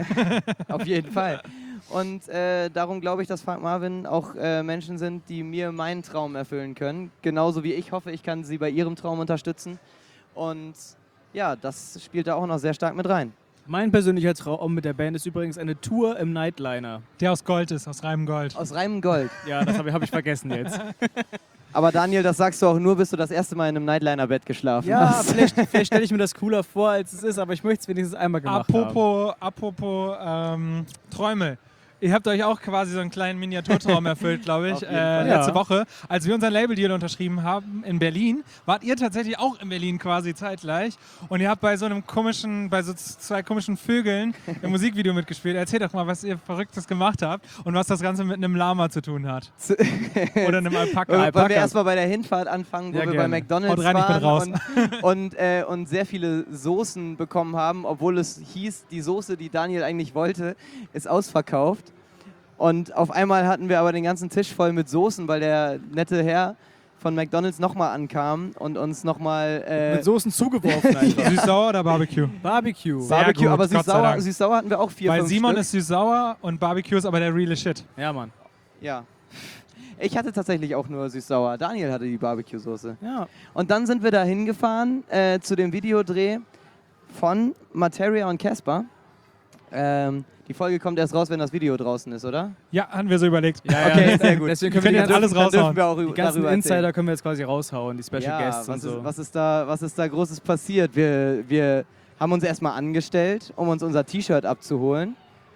[SPEAKER 2] Auf jeden Fall. Und äh, darum glaube ich, dass Frank Marvin auch äh, Menschen sind, die mir meinen Traum erfüllen können. Genauso wie ich hoffe, ich kann sie bei ihrem Traum unterstützen. Und ja, das spielt da auch noch sehr stark mit rein.
[SPEAKER 3] Mein persönlicher Traum mit der Band ist übrigens eine Tour im Nightliner.
[SPEAKER 1] Der aus Gold ist, aus reinem Gold.
[SPEAKER 2] Aus reinem Gold.
[SPEAKER 3] Ja, das habe ich, hab ich vergessen jetzt.
[SPEAKER 2] Aber Daniel, das sagst du auch nur, bis du das erste Mal in einem Nightliner-Bett geschlafen
[SPEAKER 3] Ja,
[SPEAKER 2] hast.
[SPEAKER 3] vielleicht, vielleicht stelle ich mir das cooler vor, als es ist, aber ich möchte es wenigstens einmal gemacht haben.
[SPEAKER 1] Apropos, apropos ähm, Träume. Ihr habt euch auch quasi so einen kleinen Miniaturtraum erfüllt, glaube ich,
[SPEAKER 2] Auf jeden
[SPEAKER 1] äh,
[SPEAKER 2] Fall.
[SPEAKER 1] letzte
[SPEAKER 3] Ja.
[SPEAKER 1] Woche. Als wir unseren Label-Deal unterschrieben haben in Berlin, wart ihr tatsächlich auch in Berlin quasi zeitgleich. Und ihr habt bei so einem komischen, bei so zwei komischen Vögeln im Musikvideo mitgespielt. Erzählt doch mal, was ihr Verrücktes gemacht habt und was das Ganze mit einem Lama zu tun hat. Oder einem Alpaka.
[SPEAKER 2] Wollen
[SPEAKER 3] Alpaka.
[SPEAKER 2] wir erstmal bei der Hinfahrt anfangen, wo
[SPEAKER 3] Ja,
[SPEAKER 2] wir
[SPEAKER 3] gerne.
[SPEAKER 2] bei McDonalds
[SPEAKER 1] Haut rein, ich bin
[SPEAKER 2] waren
[SPEAKER 1] raus.
[SPEAKER 2] Und, und, äh, und sehr viele Soßen bekommen haben, obwohl es hieß, die Soße, die Daniel eigentlich wollte, ist ausverkauft. Und auf einmal hatten wir aber den ganzen Tisch voll mit Soßen, weil der nette Herr von McDonalds nochmal ankam und uns nochmal äh,
[SPEAKER 3] Mit Soßen zugeworfen einfach.
[SPEAKER 1] Süß-sauer oder Barbecue?
[SPEAKER 3] Barbecue.
[SPEAKER 1] Sehr
[SPEAKER 2] Barbecue,
[SPEAKER 1] gut,
[SPEAKER 2] aber
[SPEAKER 1] Gott sei
[SPEAKER 2] süß-sauer,
[SPEAKER 1] Dank.
[SPEAKER 2] süß-sauer hatten wir auch vier,
[SPEAKER 1] Weil
[SPEAKER 2] fünf
[SPEAKER 1] Simon
[SPEAKER 2] Stück.
[SPEAKER 1] ist süß-sauer und Barbecue ist aber der reale Shit.
[SPEAKER 3] Ja, Mann.
[SPEAKER 2] Ja. Ich hatte tatsächlich auch nur süß-sauer. Daniel hatte die Barbecue-Soße.
[SPEAKER 3] Ja.
[SPEAKER 2] Und dann sind wir da hingefahren äh, zu dem Videodreh von Materia und Casper. Ähm, Die Folge kommt erst raus, wenn das Video draußen ist, oder?
[SPEAKER 1] Ja, haben wir so überlegt.
[SPEAKER 3] Ja, ja,
[SPEAKER 2] Okay, sehr gut.
[SPEAKER 3] Deswegen
[SPEAKER 1] Wir
[SPEAKER 3] können wir
[SPEAKER 1] können
[SPEAKER 3] die
[SPEAKER 1] jetzt alles
[SPEAKER 3] ganzen,
[SPEAKER 2] Dann dürfen
[SPEAKER 1] raushauen.
[SPEAKER 2] wir auch
[SPEAKER 3] die
[SPEAKER 2] über-
[SPEAKER 3] ganzen
[SPEAKER 2] darüber
[SPEAKER 3] Insider
[SPEAKER 2] erzählen.
[SPEAKER 3] können wir jetzt quasi raushauen, die Special
[SPEAKER 2] Ja,
[SPEAKER 3] Guests und
[SPEAKER 2] was,
[SPEAKER 3] so.
[SPEAKER 2] ist, was, ist da, was ist da Großes passiert? Wir, wir haben uns erstmal angestellt, um uns unser T-Shirt abzuholen.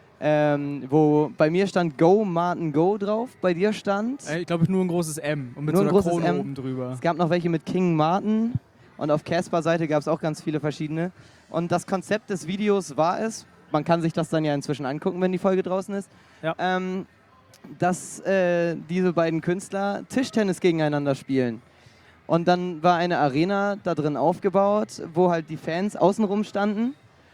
[SPEAKER 2] Ähm, wo bei mir stand Go, Martin Go drauf, bei dir stand.
[SPEAKER 3] Äh, ich glaube nur ein großes M und mit
[SPEAKER 2] Nur
[SPEAKER 3] so
[SPEAKER 2] ein
[SPEAKER 3] einer
[SPEAKER 2] großes
[SPEAKER 3] Krone
[SPEAKER 2] M.
[SPEAKER 3] oben drüber.
[SPEAKER 2] Es gab noch welche mit King Martin und auf Casper-Seite gab es auch ganz viele verschiedene. Und das Konzept des Videos war es, man kann sich das dann ja inzwischen angucken, wenn die Folge draußen ist,
[SPEAKER 3] Ja.
[SPEAKER 2] ähm, dass äh, diese beiden Künstler Tischtennis gegeneinander spielen. Und dann war eine Arena da drin aufgebaut, wo halt die Fans außenrum standen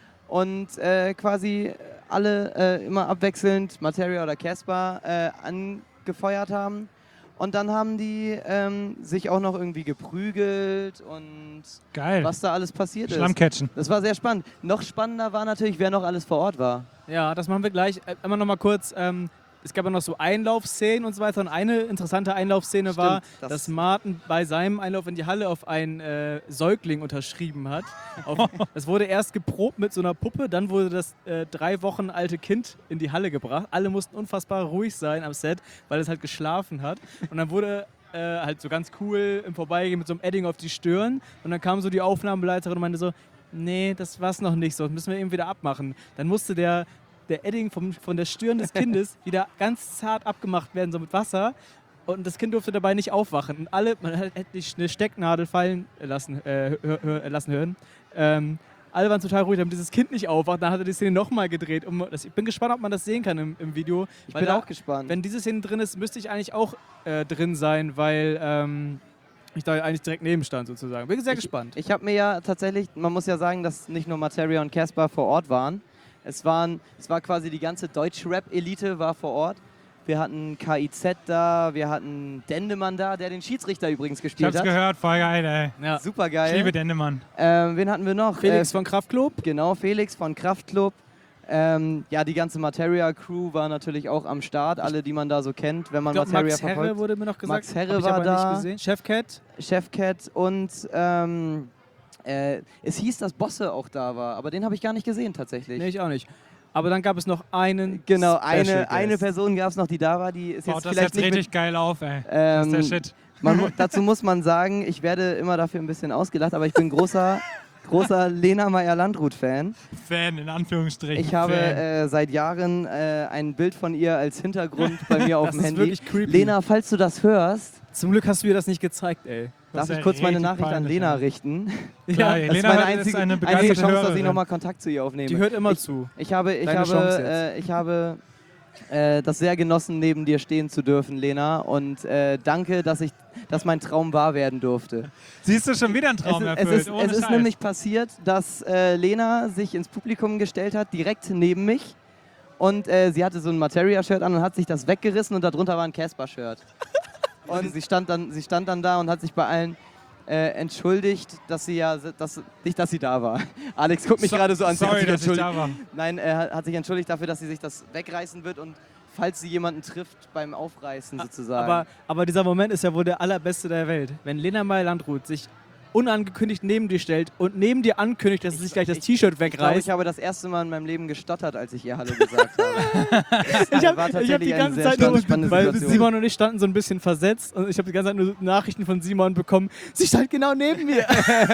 [SPEAKER 2] und äh, quasi alle äh, immer abwechselnd Materia oder Casper äh, angefeuert haben. Und dann haben die ähm, sich auch noch irgendwie geprügelt und
[SPEAKER 1] Geil.
[SPEAKER 2] was da alles passiert ist.
[SPEAKER 1] Schlammcatchen.
[SPEAKER 2] Das war sehr spannend. Noch spannender war natürlich, wer noch alles vor Ort war.
[SPEAKER 3] Ja, das machen wir gleich. Äh, Immer noch mal kurz. Ähm, es gab ja noch so Einlaufszenen und so weiter. Und eine interessante Einlaufszene war,
[SPEAKER 2] Stimmt, das-
[SPEAKER 3] dass Martin bei seinem Einlauf in die Halle auf einen äh, Säugling unterschrieben hat. Auf, das wurde erst geprobt mit so einer Puppe, dann wurde das äh, drei Wochen alte Kind in die Halle gebracht. Alle mussten unfassbar ruhig sein am Set, weil es halt geschlafen hat. Und dann wurde äh, halt so ganz cool im Vorbeigehen mit so einem Edding auf die Stirn. Und dann kam so die Aufnahmeleiterin und meinte so, nee, das war's noch nicht so, das müssen wir eben wieder abmachen. Dann musste der der Edding vom, von der Stirn des Kindes wieder ganz zart abgemacht werden, so mit Wasser. Und das Kind durfte dabei nicht aufwachen. Und alle, man hätte eine Stecknadel fallen lassen, äh, hör, hör, lassen hören. Ähm, alle waren total ruhig, damit dieses Kind nicht aufwacht. Dann hat er die Szene nochmal gedreht. Um, das, ich bin gespannt, ob man das sehen kann im, im Video.
[SPEAKER 2] Ich
[SPEAKER 3] Weil
[SPEAKER 2] bin
[SPEAKER 3] da,
[SPEAKER 2] auch gespannt.
[SPEAKER 3] Wenn diese Szene drin ist, müsste ich eigentlich auch äh, drin sein, weil ähm, ich da eigentlich direkt neben stand sozusagen. Bin sehr
[SPEAKER 2] ich,
[SPEAKER 3] gespannt.
[SPEAKER 2] Ich habe mir ja tatsächlich, man muss ja sagen, dass nicht nur Materia und Casper vor Ort waren. Es, waren, es war quasi die ganze Deutsch-Rap-Elite war vor Ort. Wir hatten K I Z da, wir hatten Dendemann da, der den Schiedsrichter übrigens
[SPEAKER 1] Ich
[SPEAKER 2] gespielt
[SPEAKER 1] hab's
[SPEAKER 2] hat.
[SPEAKER 1] gehört, voll geil, ey.
[SPEAKER 3] Ja.
[SPEAKER 2] Super
[SPEAKER 1] Ich
[SPEAKER 2] geil.
[SPEAKER 1] liebe Dendemann.
[SPEAKER 2] Ähm, wen hatten wir noch?
[SPEAKER 3] Felix
[SPEAKER 2] Äh,
[SPEAKER 3] von Kraftklub.
[SPEAKER 2] Genau, Felix von Kraftklub. Ähm, ja, die ganze Materia-Crew war natürlich auch am Start. Alle, die man da so kennt, wenn man
[SPEAKER 3] Ich glaub,
[SPEAKER 2] Materia
[SPEAKER 3] Max Herre
[SPEAKER 2] verfolgt.
[SPEAKER 3] wurde mir noch gesagt.
[SPEAKER 2] Max Herre
[SPEAKER 3] Hab ich
[SPEAKER 2] war
[SPEAKER 3] aber
[SPEAKER 2] da.
[SPEAKER 3] nicht gesehen. Chefcat.
[SPEAKER 2] Chefcat und ähm, äh, es hieß, dass Bosse auch da war, aber den habe ich gar nicht gesehen tatsächlich.
[SPEAKER 3] Nee, ich auch nicht. Aber dann gab es noch einen.
[SPEAKER 2] Genau,
[SPEAKER 3] Special
[SPEAKER 2] eine,
[SPEAKER 3] Guest.
[SPEAKER 2] eine Person gab es noch, die da war, die ist
[SPEAKER 1] Baut
[SPEAKER 2] jetzt
[SPEAKER 1] das
[SPEAKER 2] vielleicht
[SPEAKER 1] jetzt
[SPEAKER 2] nicht
[SPEAKER 1] richtig
[SPEAKER 2] mit,
[SPEAKER 1] geil auf, ey. Das
[SPEAKER 2] ähm,
[SPEAKER 1] ist der Shit.
[SPEAKER 2] man, mu- dazu muss man sagen, ich werde immer dafür ein bisschen ausgelacht, aber ich bin großer, großer Lena Meyer-Landrut-Fan.
[SPEAKER 1] Fan, in Anführungsstrichen.
[SPEAKER 2] Ich habe
[SPEAKER 1] Fan.
[SPEAKER 2] äh, seit Jahren äh, ein Bild von ihr als Hintergrund bei mir auf
[SPEAKER 3] Das
[SPEAKER 2] dem
[SPEAKER 3] ist
[SPEAKER 2] Handy.
[SPEAKER 3] wirklich creepy.
[SPEAKER 2] Lena, falls du das hörst,
[SPEAKER 3] Zum Glück hast du mir das nicht gezeigt, ey.
[SPEAKER 2] darf
[SPEAKER 1] Das ist
[SPEAKER 2] ich
[SPEAKER 1] ja
[SPEAKER 2] kurz meine
[SPEAKER 1] richtig
[SPEAKER 2] Nachricht an
[SPEAKER 1] peinlich,
[SPEAKER 2] Lena
[SPEAKER 1] ja.
[SPEAKER 2] richten.
[SPEAKER 1] Klar,
[SPEAKER 3] Ja,
[SPEAKER 2] Das
[SPEAKER 1] Lena
[SPEAKER 2] ist meine
[SPEAKER 1] ist
[SPEAKER 2] einzige,
[SPEAKER 1] eine
[SPEAKER 2] einzige
[SPEAKER 1] begeisterte
[SPEAKER 2] Chance, dass ich
[SPEAKER 1] Hörerin.
[SPEAKER 2] nochmal Kontakt zu ihr aufnehme.
[SPEAKER 3] Die hört immer
[SPEAKER 2] ich,
[SPEAKER 3] zu.
[SPEAKER 2] Ich habe, ich
[SPEAKER 3] Deine
[SPEAKER 2] habe,
[SPEAKER 3] Chance jetzt.
[SPEAKER 2] äh, ich habe äh, das sehr genossen, neben dir stehen zu dürfen, Lena. Und äh, danke, dass, ich, dass mein Traum wahr werden durfte.
[SPEAKER 1] Siehst du schon wieder einen
[SPEAKER 2] Es
[SPEAKER 1] Traum
[SPEAKER 2] ist, es
[SPEAKER 1] erfüllt?
[SPEAKER 2] ist,
[SPEAKER 1] ohne
[SPEAKER 2] es ist
[SPEAKER 1] Scheiß.
[SPEAKER 2] nämlich passiert, dass äh, Lena sich ins Publikum gestellt hat, direkt neben mich. Und äh, sie hatte so ein Materia-Shirt an und hat sich das weggerissen und darunter war ein Casper-Shirt. Und sie stand, dann, sie stand dann da und hat sich bei allen äh, entschuldigt, dass sie ja, dass, nicht, dass sie da war. Alex guckt mich
[SPEAKER 1] So-
[SPEAKER 2] gerade so an. sie hat
[SPEAKER 1] Sorry,
[SPEAKER 2] sich
[SPEAKER 1] dass ich
[SPEAKER 2] entschuldigt.
[SPEAKER 1] da war.
[SPEAKER 2] Nein, er hat sich entschuldigt dafür, dass sie sich das wegreißen wird und falls sie jemanden trifft beim Aufreißen sozusagen.
[SPEAKER 3] Aber, aber dieser Moment ist ja wohl der allerbeste der Welt. Wenn Lena Meyer-Landrut sich unangekündigt neben dir stellt und neben dir ankündigt, dass sie sich gleich das
[SPEAKER 2] ich-
[SPEAKER 3] T-Shirt
[SPEAKER 2] ich glaube,
[SPEAKER 3] wegreißt.
[SPEAKER 2] ich habe das erste Mal in meinem Leben gestottert, als ich ihr Hallo gesagt habe. Das
[SPEAKER 3] Ich habe
[SPEAKER 2] war
[SPEAKER 3] hab
[SPEAKER 2] tatsächlich
[SPEAKER 3] die
[SPEAKER 2] eine
[SPEAKER 3] ganze
[SPEAKER 2] sehr
[SPEAKER 3] Zeit nur,
[SPEAKER 2] spannende
[SPEAKER 3] weil
[SPEAKER 2] Situation.
[SPEAKER 3] Simon und ich standen so ein bisschen versetzt und ich habe die ganze Zeit nur Nachrichten von Simon bekommen. Sie stand genau neben mir.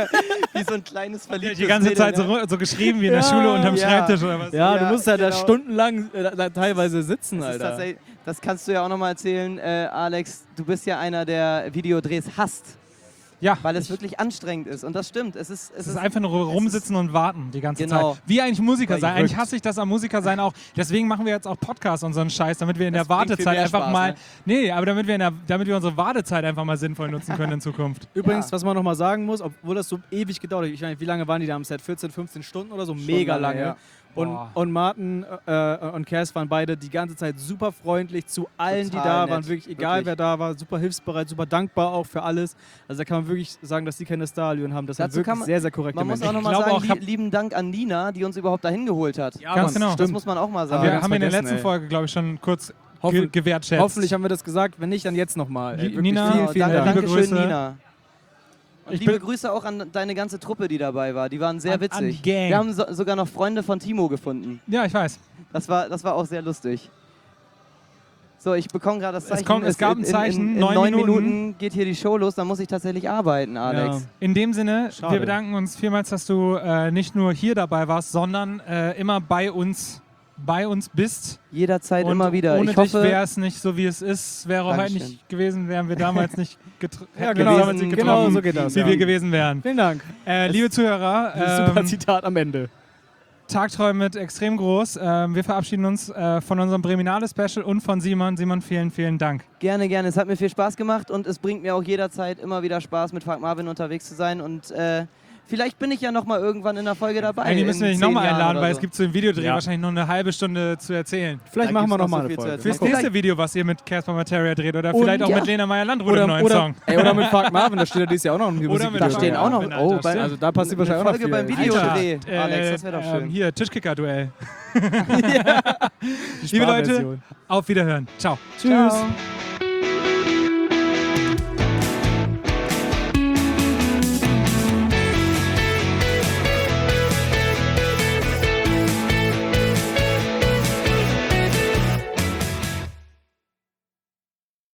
[SPEAKER 2] Wie so ein kleines verliebtes
[SPEAKER 1] Die ganze
[SPEAKER 2] Mädel,
[SPEAKER 1] Zeit so,
[SPEAKER 2] ne?
[SPEAKER 1] ru- so geschrieben wie in der
[SPEAKER 3] Ja,
[SPEAKER 1] Schule unterm
[SPEAKER 2] ja.
[SPEAKER 1] Schreibtisch oder was?
[SPEAKER 3] Ja,
[SPEAKER 2] Ja,
[SPEAKER 3] du musst ja da
[SPEAKER 2] genau.
[SPEAKER 3] stundenlang äh, da, teilweise sitzen,
[SPEAKER 2] Das, ist
[SPEAKER 3] Alter.
[SPEAKER 2] tatsächlich- das kannst du ja auch nochmal erzählen, äh, Alex. Du bist ja einer, der Videodrehs hasst,
[SPEAKER 1] Ja,
[SPEAKER 2] weil es
[SPEAKER 1] ich-
[SPEAKER 2] wirklich anstrengend ist. Und das stimmt. Es ist, es
[SPEAKER 1] Es ist einfach nur rumsitzen und warten die ganze
[SPEAKER 2] Genau.
[SPEAKER 1] Zeit. Wie eigentlich Musiker
[SPEAKER 2] Weil
[SPEAKER 1] sein.
[SPEAKER 2] verrückt.
[SPEAKER 1] Eigentlich hasse ich das am Musiker sein auch. Deswegen machen wir jetzt auch Podcasts und so einen Scheiß, damit wir in
[SPEAKER 2] Das
[SPEAKER 1] der
[SPEAKER 2] bringt viel
[SPEAKER 1] Wartezeit
[SPEAKER 2] mehr
[SPEAKER 1] einfach
[SPEAKER 2] Spaß,
[SPEAKER 1] mal.
[SPEAKER 2] ne?
[SPEAKER 1] Nee, aber damit wir, in der, damit wir unsere Wartezeit einfach mal sinnvoll nutzen können in Zukunft.
[SPEAKER 3] Übrigens,
[SPEAKER 2] Ja.
[SPEAKER 3] was man nochmal sagen muss, obwohl das so ewig gedauert hat, ich meine, wie lange waren die da am Set? vierzehn, fünfzehn Stunden oder so? Mega
[SPEAKER 2] lange,
[SPEAKER 3] lange.
[SPEAKER 2] ja.
[SPEAKER 3] Und,
[SPEAKER 1] Boah.
[SPEAKER 3] und Martin äh, und Cass waren beide die ganze Zeit super freundlich zu allen, die
[SPEAKER 2] Total
[SPEAKER 3] da
[SPEAKER 2] nett,
[SPEAKER 3] waren. Wirklich, egal
[SPEAKER 2] wirklich.
[SPEAKER 3] wer da war, super hilfsbereit, super dankbar auch für alles. Also da kann man wirklich sagen, dass die keine Stallion haben. Das sind
[SPEAKER 2] Dazu
[SPEAKER 3] wirklich
[SPEAKER 2] kann man-
[SPEAKER 3] sehr, sehr korrekte
[SPEAKER 2] Man muss auch
[SPEAKER 3] Menschen.
[SPEAKER 2] nochmal
[SPEAKER 1] glaube
[SPEAKER 2] sagen,
[SPEAKER 1] auch,
[SPEAKER 2] lie
[SPEAKER 1] hab-
[SPEAKER 2] lieben Dank an Nina, die uns überhaupt dahin geholt hat.
[SPEAKER 3] Ja,
[SPEAKER 1] Ganz
[SPEAKER 3] Mann,
[SPEAKER 1] genau.
[SPEAKER 2] Das muss man auch mal
[SPEAKER 1] Aber
[SPEAKER 2] sagen.
[SPEAKER 1] wir
[SPEAKER 3] ganz
[SPEAKER 1] haben in der
[SPEAKER 3] vergessen,
[SPEAKER 1] letzten
[SPEAKER 3] ey.
[SPEAKER 1] Folge, glaube ich, schon kurz
[SPEAKER 3] Hoffen-
[SPEAKER 1] ge gewertschätzt.
[SPEAKER 3] Hoffentlich haben wir das gesagt, wenn nicht, dann jetzt nochmal.
[SPEAKER 1] Li- Nina,
[SPEAKER 3] vielen, vielen
[SPEAKER 1] Dank-
[SPEAKER 3] Dank.
[SPEAKER 2] Danke
[SPEAKER 1] liebe
[SPEAKER 2] schön,
[SPEAKER 1] Grüße.
[SPEAKER 2] Nina. Und
[SPEAKER 1] Ich
[SPEAKER 2] liebe
[SPEAKER 1] bin-
[SPEAKER 2] Grüße auch an deine ganze Truppe, die dabei war. Die waren sehr
[SPEAKER 1] An- an
[SPEAKER 2] witzig.
[SPEAKER 1] die Gang.
[SPEAKER 2] Wir haben so, sogar noch Freunde von Timo gefunden.
[SPEAKER 1] Ja, ich weiß.
[SPEAKER 2] Das war, das war auch sehr lustig. So, ich bekomme gerade das
[SPEAKER 1] Es
[SPEAKER 2] Zeichen.
[SPEAKER 1] kommt- es gab ein Zeichen,
[SPEAKER 2] In, in, in
[SPEAKER 1] neun
[SPEAKER 2] neun
[SPEAKER 1] Minuten.
[SPEAKER 2] Minuten geht hier die Show los, dann muss ich tatsächlich arbeiten, Alex.
[SPEAKER 1] In dem Sinne,
[SPEAKER 3] Schade.
[SPEAKER 1] wir bedanken uns vielmals, dass du äh, nicht nur hier dabei warst, sondern äh, immer bei uns, bei uns bist.
[SPEAKER 2] Jederzeit
[SPEAKER 1] Und
[SPEAKER 2] immer wieder.
[SPEAKER 1] ohne
[SPEAKER 2] Ich
[SPEAKER 1] dich
[SPEAKER 2] hoffe,
[SPEAKER 1] wäre es nicht so, wie es ist. Wäre heute
[SPEAKER 2] Dankeschön.
[SPEAKER 1] nicht gewesen, wären wir damals nicht getroffen.
[SPEAKER 3] Ja, genau,
[SPEAKER 1] damals nicht
[SPEAKER 3] genau
[SPEAKER 1] getroffen,
[SPEAKER 3] so geht das,
[SPEAKER 1] wie
[SPEAKER 3] ja.
[SPEAKER 1] wir gewesen wären.
[SPEAKER 3] Vielen Dank.
[SPEAKER 1] Äh, liebe Zuhörer,
[SPEAKER 3] Super
[SPEAKER 1] ähm,
[SPEAKER 3] Zitat am Ende.
[SPEAKER 1] Tagträume mit extrem groß. Ähm, wir verabschieden uns äh, von unserem Breminale-Special und von Simon. Simon, vielen, vielen Dank.
[SPEAKER 2] gerne, gerne. Es hat mir viel Spaß gemacht und es bringt mir auch jederzeit immer wieder Spaß, mit Frank Marvin unterwegs zu sein. Und äh, vielleicht bin ich ja noch mal irgendwann in der Folge dabei.
[SPEAKER 1] Eigentlich
[SPEAKER 2] in
[SPEAKER 1] müssen wir dich
[SPEAKER 2] zehn
[SPEAKER 1] nochmal
[SPEAKER 2] Jahren
[SPEAKER 1] einladen,
[SPEAKER 2] oder
[SPEAKER 1] weil
[SPEAKER 2] so.
[SPEAKER 1] es gibt zu dem Videodreh
[SPEAKER 3] Ja.
[SPEAKER 1] wahrscheinlich noch eine halbe Stunde zu erzählen.
[SPEAKER 3] Vielleicht
[SPEAKER 2] Da
[SPEAKER 3] machen wir
[SPEAKER 2] gibt's
[SPEAKER 3] noch
[SPEAKER 2] noch
[SPEAKER 3] mal
[SPEAKER 2] so
[SPEAKER 3] eine
[SPEAKER 2] viel zu
[SPEAKER 3] Folge.
[SPEAKER 2] erzählen.
[SPEAKER 1] Fürs
[SPEAKER 3] Mal gucken.
[SPEAKER 1] nächste Video, was ihr mit Casper Materia dreht. Oder
[SPEAKER 3] Und
[SPEAKER 1] vielleicht auch
[SPEAKER 3] ja.
[SPEAKER 1] mit Lena Meyer-Landrut
[SPEAKER 3] Oder,
[SPEAKER 1] im neuen
[SPEAKER 3] oder,
[SPEAKER 1] Song.
[SPEAKER 3] ey, oder mit Frank Marvin, da steht ja dieses Jahr auch noch ein
[SPEAKER 1] Oder
[SPEAKER 3] Musikvideo.
[SPEAKER 1] mit
[SPEAKER 2] Da
[SPEAKER 1] Frank
[SPEAKER 2] stehen auch noch.
[SPEAKER 1] Marvin,
[SPEAKER 2] Oh,
[SPEAKER 1] Alter,
[SPEAKER 2] bei,
[SPEAKER 1] stimmt.
[SPEAKER 3] Also da passiert wahrscheinlich auch noch
[SPEAKER 2] Folge
[SPEAKER 3] viel.
[SPEAKER 2] beim Videodreh,
[SPEAKER 1] Alter,
[SPEAKER 2] Alex, das wäre doch schön.
[SPEAKER 1] Ähm, hier, Tischkicker-Duell.
[SPEAKER 3] Die
[SPEAKER 1] Liebe Leute,
[SPEAKER 3] Sparversion.
[SPEAKER 1] auf Wiederhören. Ciao.
[SPEAKER 3] Tschüss.
[SPEAKER 2] Ciao.